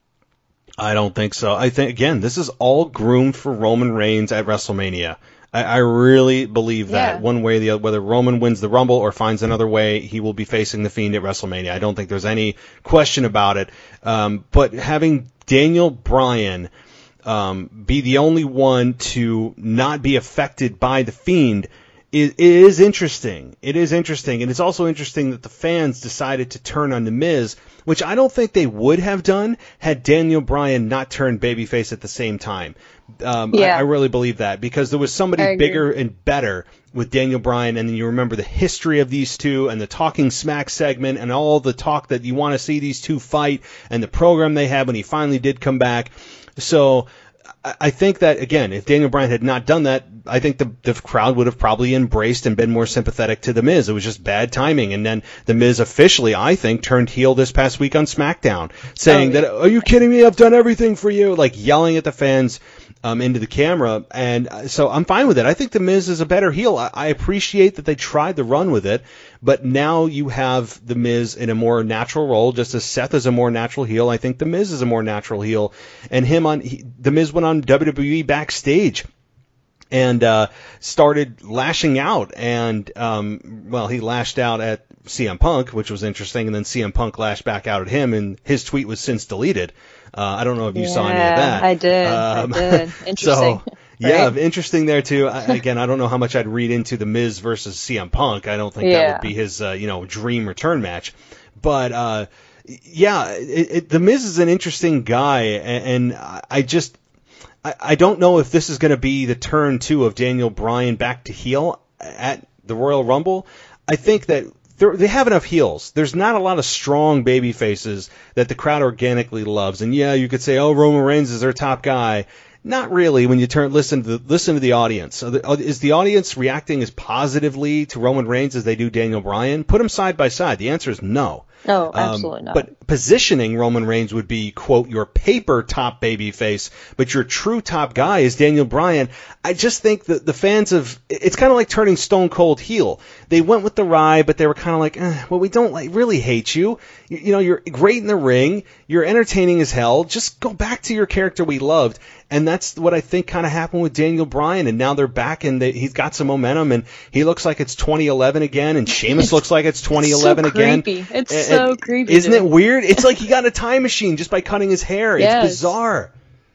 I don't think so. I think again, this is all groomed for Roman Reigns at WrestleMania. I, I really believe that yeah. one way or the other, whether Roman wins the Rumble or finds another way, he will be facing the Fiend at WrestleMania. I don't think there's any question about it. Um, but having Daniel Bryan um, be the only one to not be affected by the Fiend is, it is interesting. It is interesting. And it's also interesting that the fans decided to turn on The Miz, which I don't think they would have done had Daniel Bryan not turned babyface at the same time. Um, yeah. I, I really believe that because there was somebody bigger and better with Daniel Bryan, and then you remember the history of these two and the Talking Smack segment and all the talk that you want to see these two fight and the program they had when he finally did come back. So I think that, again, if Daniel Bryan had not done that, I think the, the crowd would have probably embraced and been more sympathetic to The Miz. It was just bad timing. And then The Miz officially, I think, turned heel this past week on SmackDown, saying oh, yeah. that, are you kidding me? I've done everything for you. Like yelling at the fans um, into the camera. And so I'm fine with it. I think The Miz is a better heel. I, I appreciate that they tried to run with it. But now you have The Miz in a more natural role, just as Seth is a more natural heel. I think The Miz is a more natural heel. And him on he, The Miz went on W W E backstage and uh, started lashing out. And, um, well, he lashed out at C M Punk, which was interesting. And then C M Punk lashed back out at him, and his tweet was since deleted. Uh, I don't know if you yeah, saw any of that. I did. Um, I did. Interesting. So, yeah, right? Interesting there too. I, again, I don't know how much I'd read into The Miz versus C M Punk. I don't think yeah. that would be his, uh, you know, dream return match. But uh, yeah, it, it, The Miz is an interesting guy, and, and I just, I, I don't know if this is going to be the turn too of Daniel Bryan back to heel at the Royal Rumble. I think that they have enough heels. There's not a lot of strong baby faces that the crowd organically loves. And yeah, you could say, oh, Roman Reigns is their top guy. Not really. When you turn listen to the, listen to the audience, so the, is the audience reacting as positively to Roman Reigns as they do Daniel Bryan? Put them side by side. The answer is no. No, absolutely um, not. But positioning Roman Reigns would be, quote, your paper top baby face, but your true top guy is Daniel Bryan. I just think that the fans of it's kind of like turning Stone Cold heel. They went with the ride, but they were kind of like, eh, well, we don't like really hate you. you. You know, you're great in the ring. You're entertaining as hell. Just go back to your character we loved. And that's what I think kind of happened with Daniel Bryan. And now they're back, and they, he's got some momentum, and he looks like it's twenty eleven again, and Sheamus looks like it's twenty eleven it's so again. Creepy. It's and, so and, creepy. Isn't dude. it weird? It's like he got in a time machine just by cutting his hair. Yes. It's bizarre.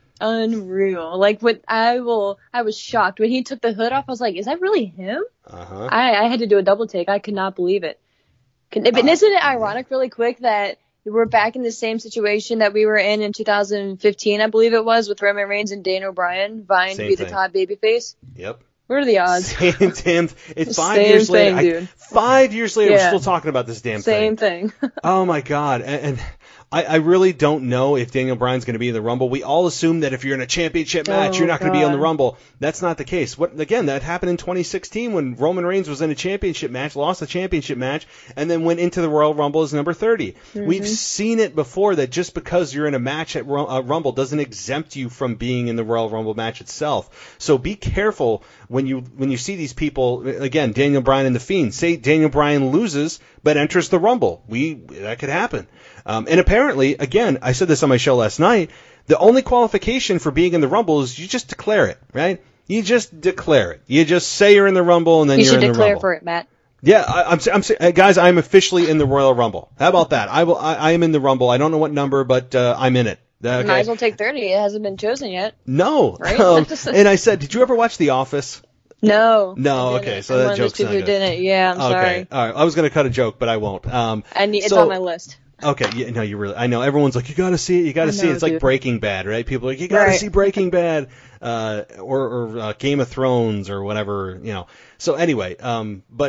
Unreal. Like when I will, I was shocked when he took the hood off. I was like, "Is that really him?" Uh-huh. I, I had to do a double take. I could not believe it. Can, but uh, isn't it ironic, really quick, that we're back in the same situation that we were in in two thousand fifteen, I believe it was, with Roman Reigns and Daniel Bryan vying to be thing. the top babyface? Yep. What are the odds? Same damn. It's five Same years later. thing, dude. I, five years later, Yeah. we're still talking about this damn Same thing. thing. Oh my god! And, and I, I really don't know if Daniel Bryan's going to be in the Rumble. We all assume that if you're in a championship match, Oh, you're not going to be on the God. Rumble. That's not the case. What again? That happened in twenty sixteen when Roman Reigns was in a championship match, lost the championship match, and then went into the Royal Rumble as number thirty. Mm-hmm. We've seen it before that just because you're in a match at uh, Rumble doesn't exempt you from being in the Royal Rumble match itself. So be careful when you when you see these people. Again, Daniel Bryan and the Fiend. Say Daniel Bryan loses but enters the Rumble. We that could happen. Um, and apparently, again, I said this on my show last night, the only qualification for being in the Rumble is you just declare it, right? You just declare it. You just say you're in the Rumble, and then You you're in should the declare Rumble. for it, Matt. Yeah, I, I'm, I'm, uh, guys, I'm officially in the Royal Rumble. How about that? I will. I, I am in the Rumble. I don't know what number, but uh, I'm in it. Okay. Might as well take thirty. It hasn't been chosen yet. No. Right? Um, and I said, did you ever watch The Office? No. No, I okay, didn't. so I'm that one of those joke's people not who good. didn't. Yeah, I'm okay, sorry. all right. I was going to cut a joke, but I won't. Um, I need, it's so, on my list. Okay, yeah, no, you really. I know everyone's like, you got to see it. You got I to see it. know, It's like dude. Breaking Bad, right? People are like, you got to Right. see Breaking Bad, uh, or, or uh, Game of Thrones, or whatever, you know. So anyway, um, but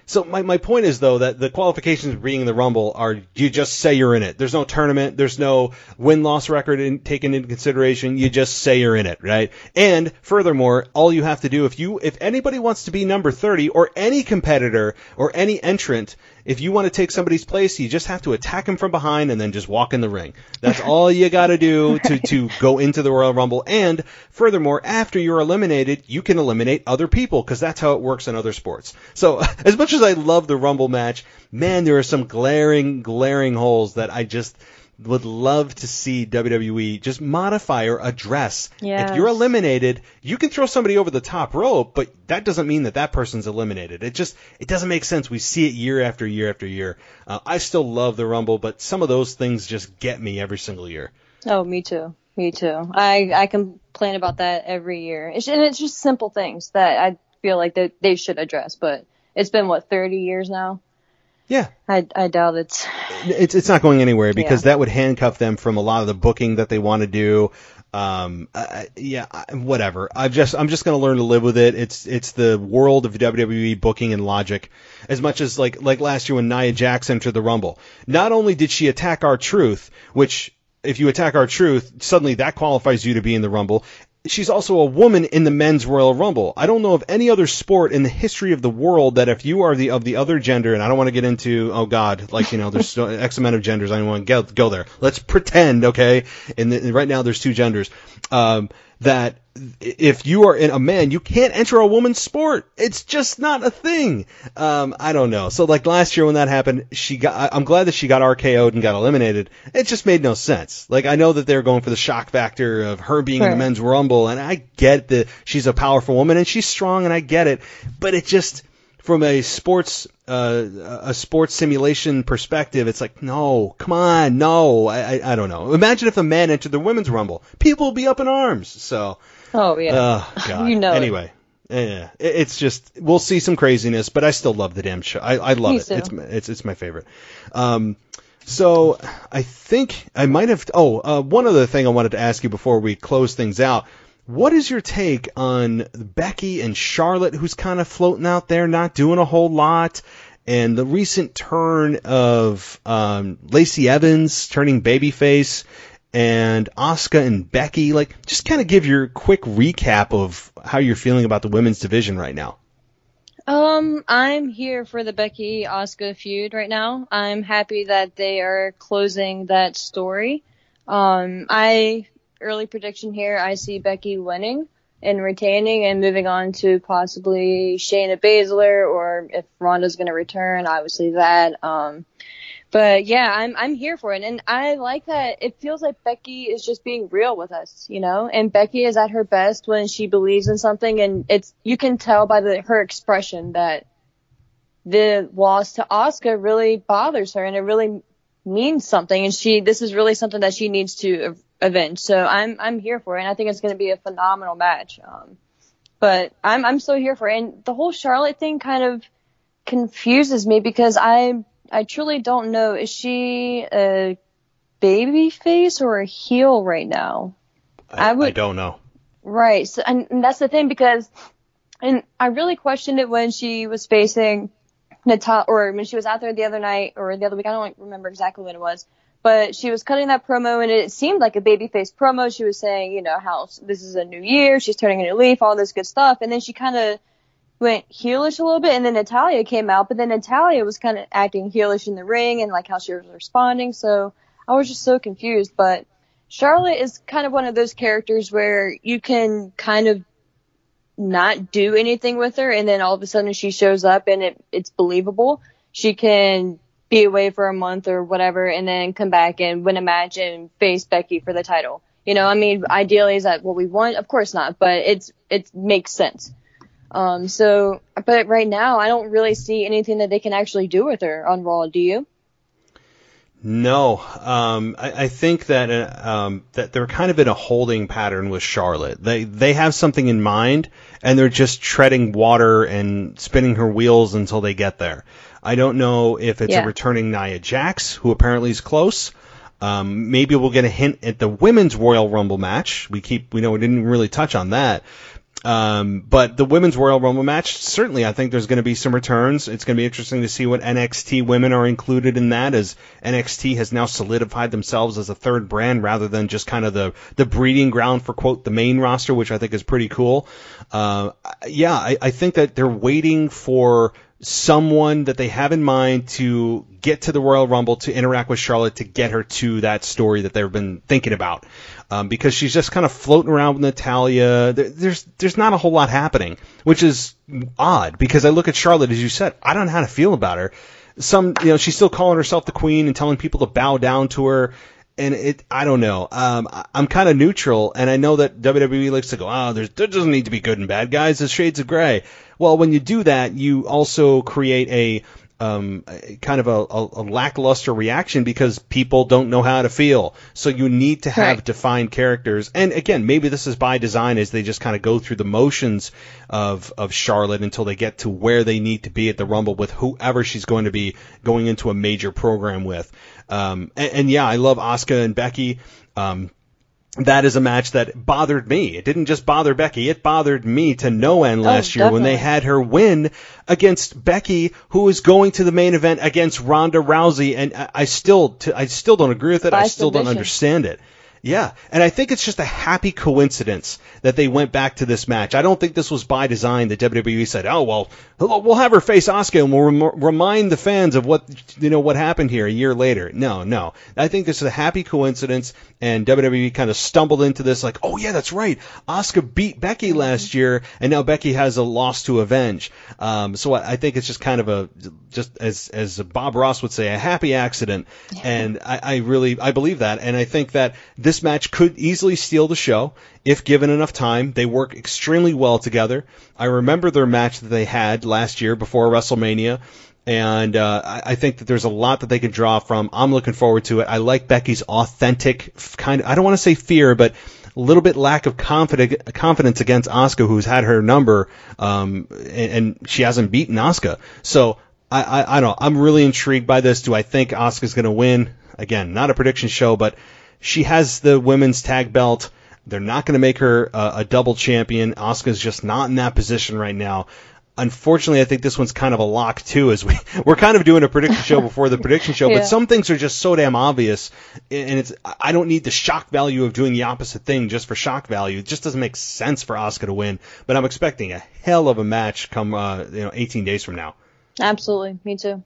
So my, my point is, though, that the qualifications of being in the Rumble are you just say you're in it. There's no tournament. There's no win-loss record in, taken into consideration. You just say you're in it, right? And furthermore, all you have to do, if you if anybody wants to be number thirty, or any competitor or any entrant, if you want to take somebody's place, you just have to attack them from behind and then just walk in the ring. That's all you got to do to to go into the Royal Rumble. And furthermore, after you're eliminated, you can eliminate other people, because that's how it works in other sports. So as much as I love the Rumble match, man, there are some glaring, glaring holes that I just would love to see W W E just modify or address. Yes. If you're eliminated, you can throw somebody over the top rope, but that doesn't mean that that person's eliminated. It just, it doesn't make sense. We see it year after year after year. Uh, I still love the Rumble, but some of those things just get me every single year. Oh, me too. Me too. I, I complain about that every year. It's, and it's just simple things that I feel like that they should address, but it's been, what, thirty years now? Yeah. I, I doubt it's... It's it's not going anywhere, because Yeah. that would handcuff them from a lot of the booking that they want to do. Um, uh, yeah, I- whatever. I've just I'm just going to learn to live with it. It's it's the world of W W E booking and logic. As much as like like last year when Nia Jax entered the Rumble, not only did she attack R-Truth, which if you attack R-Truth, suddenly that qualifies you to be in the Rumble. She's also a woman in the men's Royal Rumble. I don't know of any other sport in the history of the world that if you are the of the other gender, and I don't want to get into, oh God, like, you know, there's so, X amount of genders, I don't want to go, go there. Let's pretend, okay, and, the, and right now there's two genders, um, that if you are in a man, you can't enter a woman's sport. It's just not a thing. Um, I don't know. So like last year when that happened, she got, I'm glad that she got R K O'd and got eliminated. It just made no sense. Like, I know that they're going for the shock factor of her being in the Right. men's Rumble, and I get that she's a powerful woman and she's strong, and I get it, but it just, from a sports, uh, a sports simulation perspective, it's like, no, come on, no, I, I, I don't know. Imagine if a man entered the women's Rumble. People would be up in arms. So, Oh, yeah. oh, God. You know it. Anyway, yeah, it, it's just, we'll see some craziness, but I still love the damn show. I, I love Me it. too. It's, my- it's, it's my favorite. Um, so I think I might have, oh, uh, one other thing I wanted to ask you before we close things out. What is your take on Becky and Charlotte, who's kind of floating out there, not doing a whole lot, and the recent turn of um, Lacey Evans turning babyface, and Asuka and Becky? Like, just kind of give your quick recap of how you're feeling about the women's division right now. Um, I'm here for the Becky Asuka feud right now. I'm happy that they are closing that story. Um, I early prediction here, I see Becky winning and retaining and moving on to possibly Shayna Baszler, or if Ronda's going to return, obviously that. Um, but yeah, I'm I'm here for it, and I like that it feels like Becky is just being real with us, you know. And Becky is at her best when she believes in something, and it's you can tell by the her expression that the loss to Asuka really bothers her, and it really means something, and she this is really something that she needs to avenge. So I'm I'm here for it, and I think it's going to be a phenomenal match. Um, but I'm I'm so here for it, and the whole Charlotte thing kind of confuses me because I. I truly don't know. Is she a baby face or a heel right now? I, I would- I don't know. Right. So, and, and that's the thing, because, and I really questioned it when she was facing Natal, or when she was out there the other night or the other week. I don't remember exactly when it was, but she was cutting that promo and it seemed like a babyface promo. She was saying, you know, how this is a new year, she's turning a new leaf, all this good stuff. And then she kind of went heelish a little bit, and then Natalya came out, but then Natalya was kind of acting heelish in the ring and like how she was responding. So I was just so confused. But Charlotte is kind of one of those characters where you can kind of not do anything with her, and then all of a sudden she shows up and it it's believable. She can be away for a month or whatever and then come back and win a match and face Becky for the title. You know, I mean, ideally, is that what we want? Of course not, but it's it makes sense. Um, so, but right now, I don't really see anything that they can actually do with her on Raw. Do you? No, um, I, I think that uh, um, that they're kind of in a holding pattern with Charlotte. They they have something in mind, and they're just treading water and spinning her wheels until they get there. I don't know if it's Yeah. a returning Nia Jax, who apparently is close. Um, maybe we'll get a hint at the women's Royal Rumble match. We keep we know we didn't really touch on that. Um, but the Women's Royal Rumble match, certainly I think there's going to be some returns. It's going to be interesting to see what N X T women are included in that, as N X T has now solidified themselves as a third brand rather than just kind of the, the breeding ground for, quote, the main roster, which I think is pretty cool. Uh, yeah, I, I think that they're waiting for someone that they have in mind to get to the Royal Rumble, to interact with Charlotte, to get her to that story that they've been thinking about. Um, because she's just kind of floating around with Natalya. There, there's there's not a whole lot happening, which is odd, because I look at Charlotte, as you said, I don't know how to feel about her. Some, you know, she's still calling herself the queen and telling people to bow down to her. And it, I don't know. Um, I'm kind of neutral, and I know that W W E likes to go, oh, there's, there doesn't need to be good and bad guys. There's shades of gray. Well, when you do that, you also create a um, kind of a, a, a lackluster reaction, because people don't know how to feel. So you need to have right. defined characters. And again, maybe this is by design, as they just kind of go through the motions of of Charlotte until they get to where they need to be at the Rumble with whoever she's going to be going into a major program with. Um, and, and yeah, I love Asuka and Becky. Um, that is a match that bothered me. It didn't just bother Becky. It bothered me to no end last oh, year when they had her win against Becky, who was going to the main event against Ronda Rousey. And I, I still, I still don't agree with it. By I still submission. don't understand it. Yeah, and I think it's just a happy coincidence that they went back to this match. I don't think this was by design that W W E said, "Oh well, we'll have her face Asuka and we'll rem- remind the fans of what you know what happened here a year later." No, no. I think this is a happy coincidence, and W W E kind of stumbled into this like, "Oh yeah, that's right. Asuka beat Becky last year, and now Becky has a loss to avenge." Um, so I, I think it's just kind of a, just as as Bob Ross would say, a happy accident, and I, I really I believe that, and I think that this match could easily steal the show if given enough time. They work extremely well together. I remember their match that they had last year before WrestleMania, and uh, I, I think that there's a lot that they can draw from. I'm looking forward to it. I like Becky's authentic kind of, I don't want to say fear, but a little bit lack of confidence confidence against Asuka, who's had her number, um, and, and she hasn't beaten Asuka. So I, I, I don't know. I'm really intrigued by this. Do I think Asuka's going to win? Again, not a prediction show, but she has the women's tag belt. They're not going to make her uh, a double champion. Asuka's just not in that position right now. Unfortunately, I think this one's kind of a lock too, as we, we're kind of doing a prediction show before the prediction show, yeah. but some things are just so damn obvious, and it's, I don't need the shock value of doing the opposite thing just for shock value. It just doesn't make sense for Asuka to win, but I'm expecting a hell of a match come, uh, you know, eighteen days from now. Absolutely. Me too.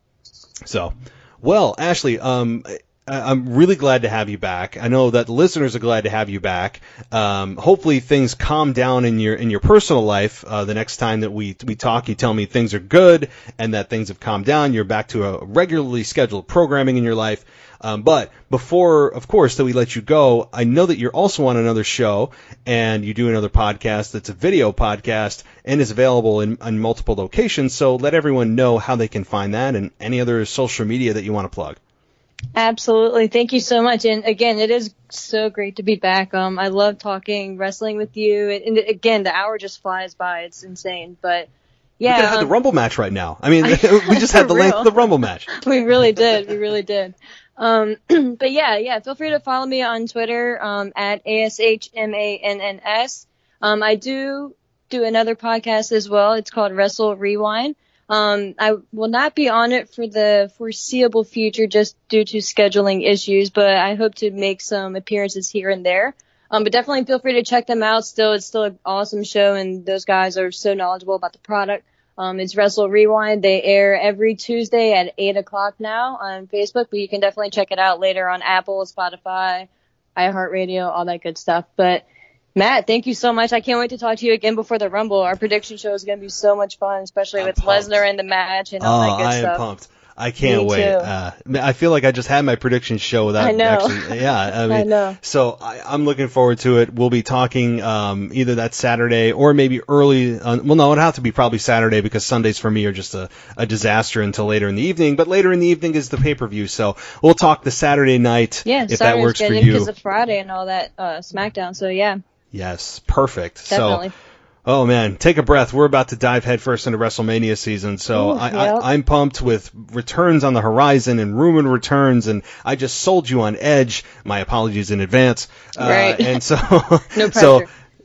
So, well, Ashley, um, I'm really glad to have you back. I know that the listeners are glad to have you back. Um, hopefully things calm down in your in your personal life. Uh, the next time that we we talk, you tell me things are good and that things have calmed down. You're back to a regularly scheduled programming in your life. Um, but before, of course, that we let you go, I know that you're also on another show and you do another podcast that's a video podcast and is available in, in multiple locations. So let everyone know how they can find that and any other social media that you want to plug. Absolutely. Thank you so much. And again, it is so great to be back. Um, I love talking wrestling with you. And, and again, the hour just flies by. It's insane. But yeah. We could have um, the Rumble match right now. I mean, we just had the length of the Rumble match. We really did. We really did. Um, but yeah, yeah, feel free to follow me on Twitter, um, at A S H M A N N S. Um, I do do another podcast as well. It's called Wrestle Rewind. Um, I will not be on it for the foreseeable future just due to scheduling issues, but I hope to make some appearances here and there. Um, but definitely feel free to check them out. Still, it's still an awesome show, and those guys are so knowledgeable about the product. Um, it's Wrestle Rewind. They air every Tuesday at eight o'clock now on Facebook, but you can definitely check it out later on Apple, Spotify, iHeartRadio, all that good stuff. But Matt, thank you so much. I can't wait to talk to you again before the Rumble. Our prediction show is going to be so much fun, especially I'm with pumped. Lesnar in the match and all oh, that good I stuff. I am pumped. I can't Me wait. too. Uh, I feel like I just had my prediction show without I know. actually. Yeah, I mean, I know. So I, I'm looking forward to it. We'll be talking um, either that Saturday or maybe early. Uh, well, no, it'll have to be probably Saturday because Sundays for me are just a, a disaster until later in the evening. But later in the evening is the pay per view, so we'll talk the Saturday night Yeah, if that Saturday's works for good you. because of Friday and all that uh, SmackDown. So yeah, Yes, perfect. definitely. So. Oh man, take a breath. We're about to dive headfirst into WrestleMania season, so Ooh, I, yep. I, I'm pumped with returns on the horizon and rumored returns, and I just sold you on Edge. My apologies in advance. Right. Uh, and so, No so pressure.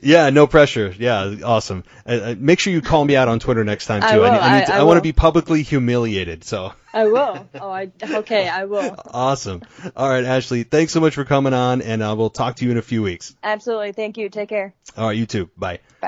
Yeah, no pressure. Yeah, awesome. Uh, uh, make sure you call me out on Twitter next time too. I will. I, need, I, need to, I, I, I want to will. be publicly humiliated. So. I will. Oh, I okay. I will. Awesome. All right, Ashley. Thanks so much for coming on, and uh, we'll talk to you in a few weeks. Absolutely. Thank you. Take care. All right, you too. Bye. Bye.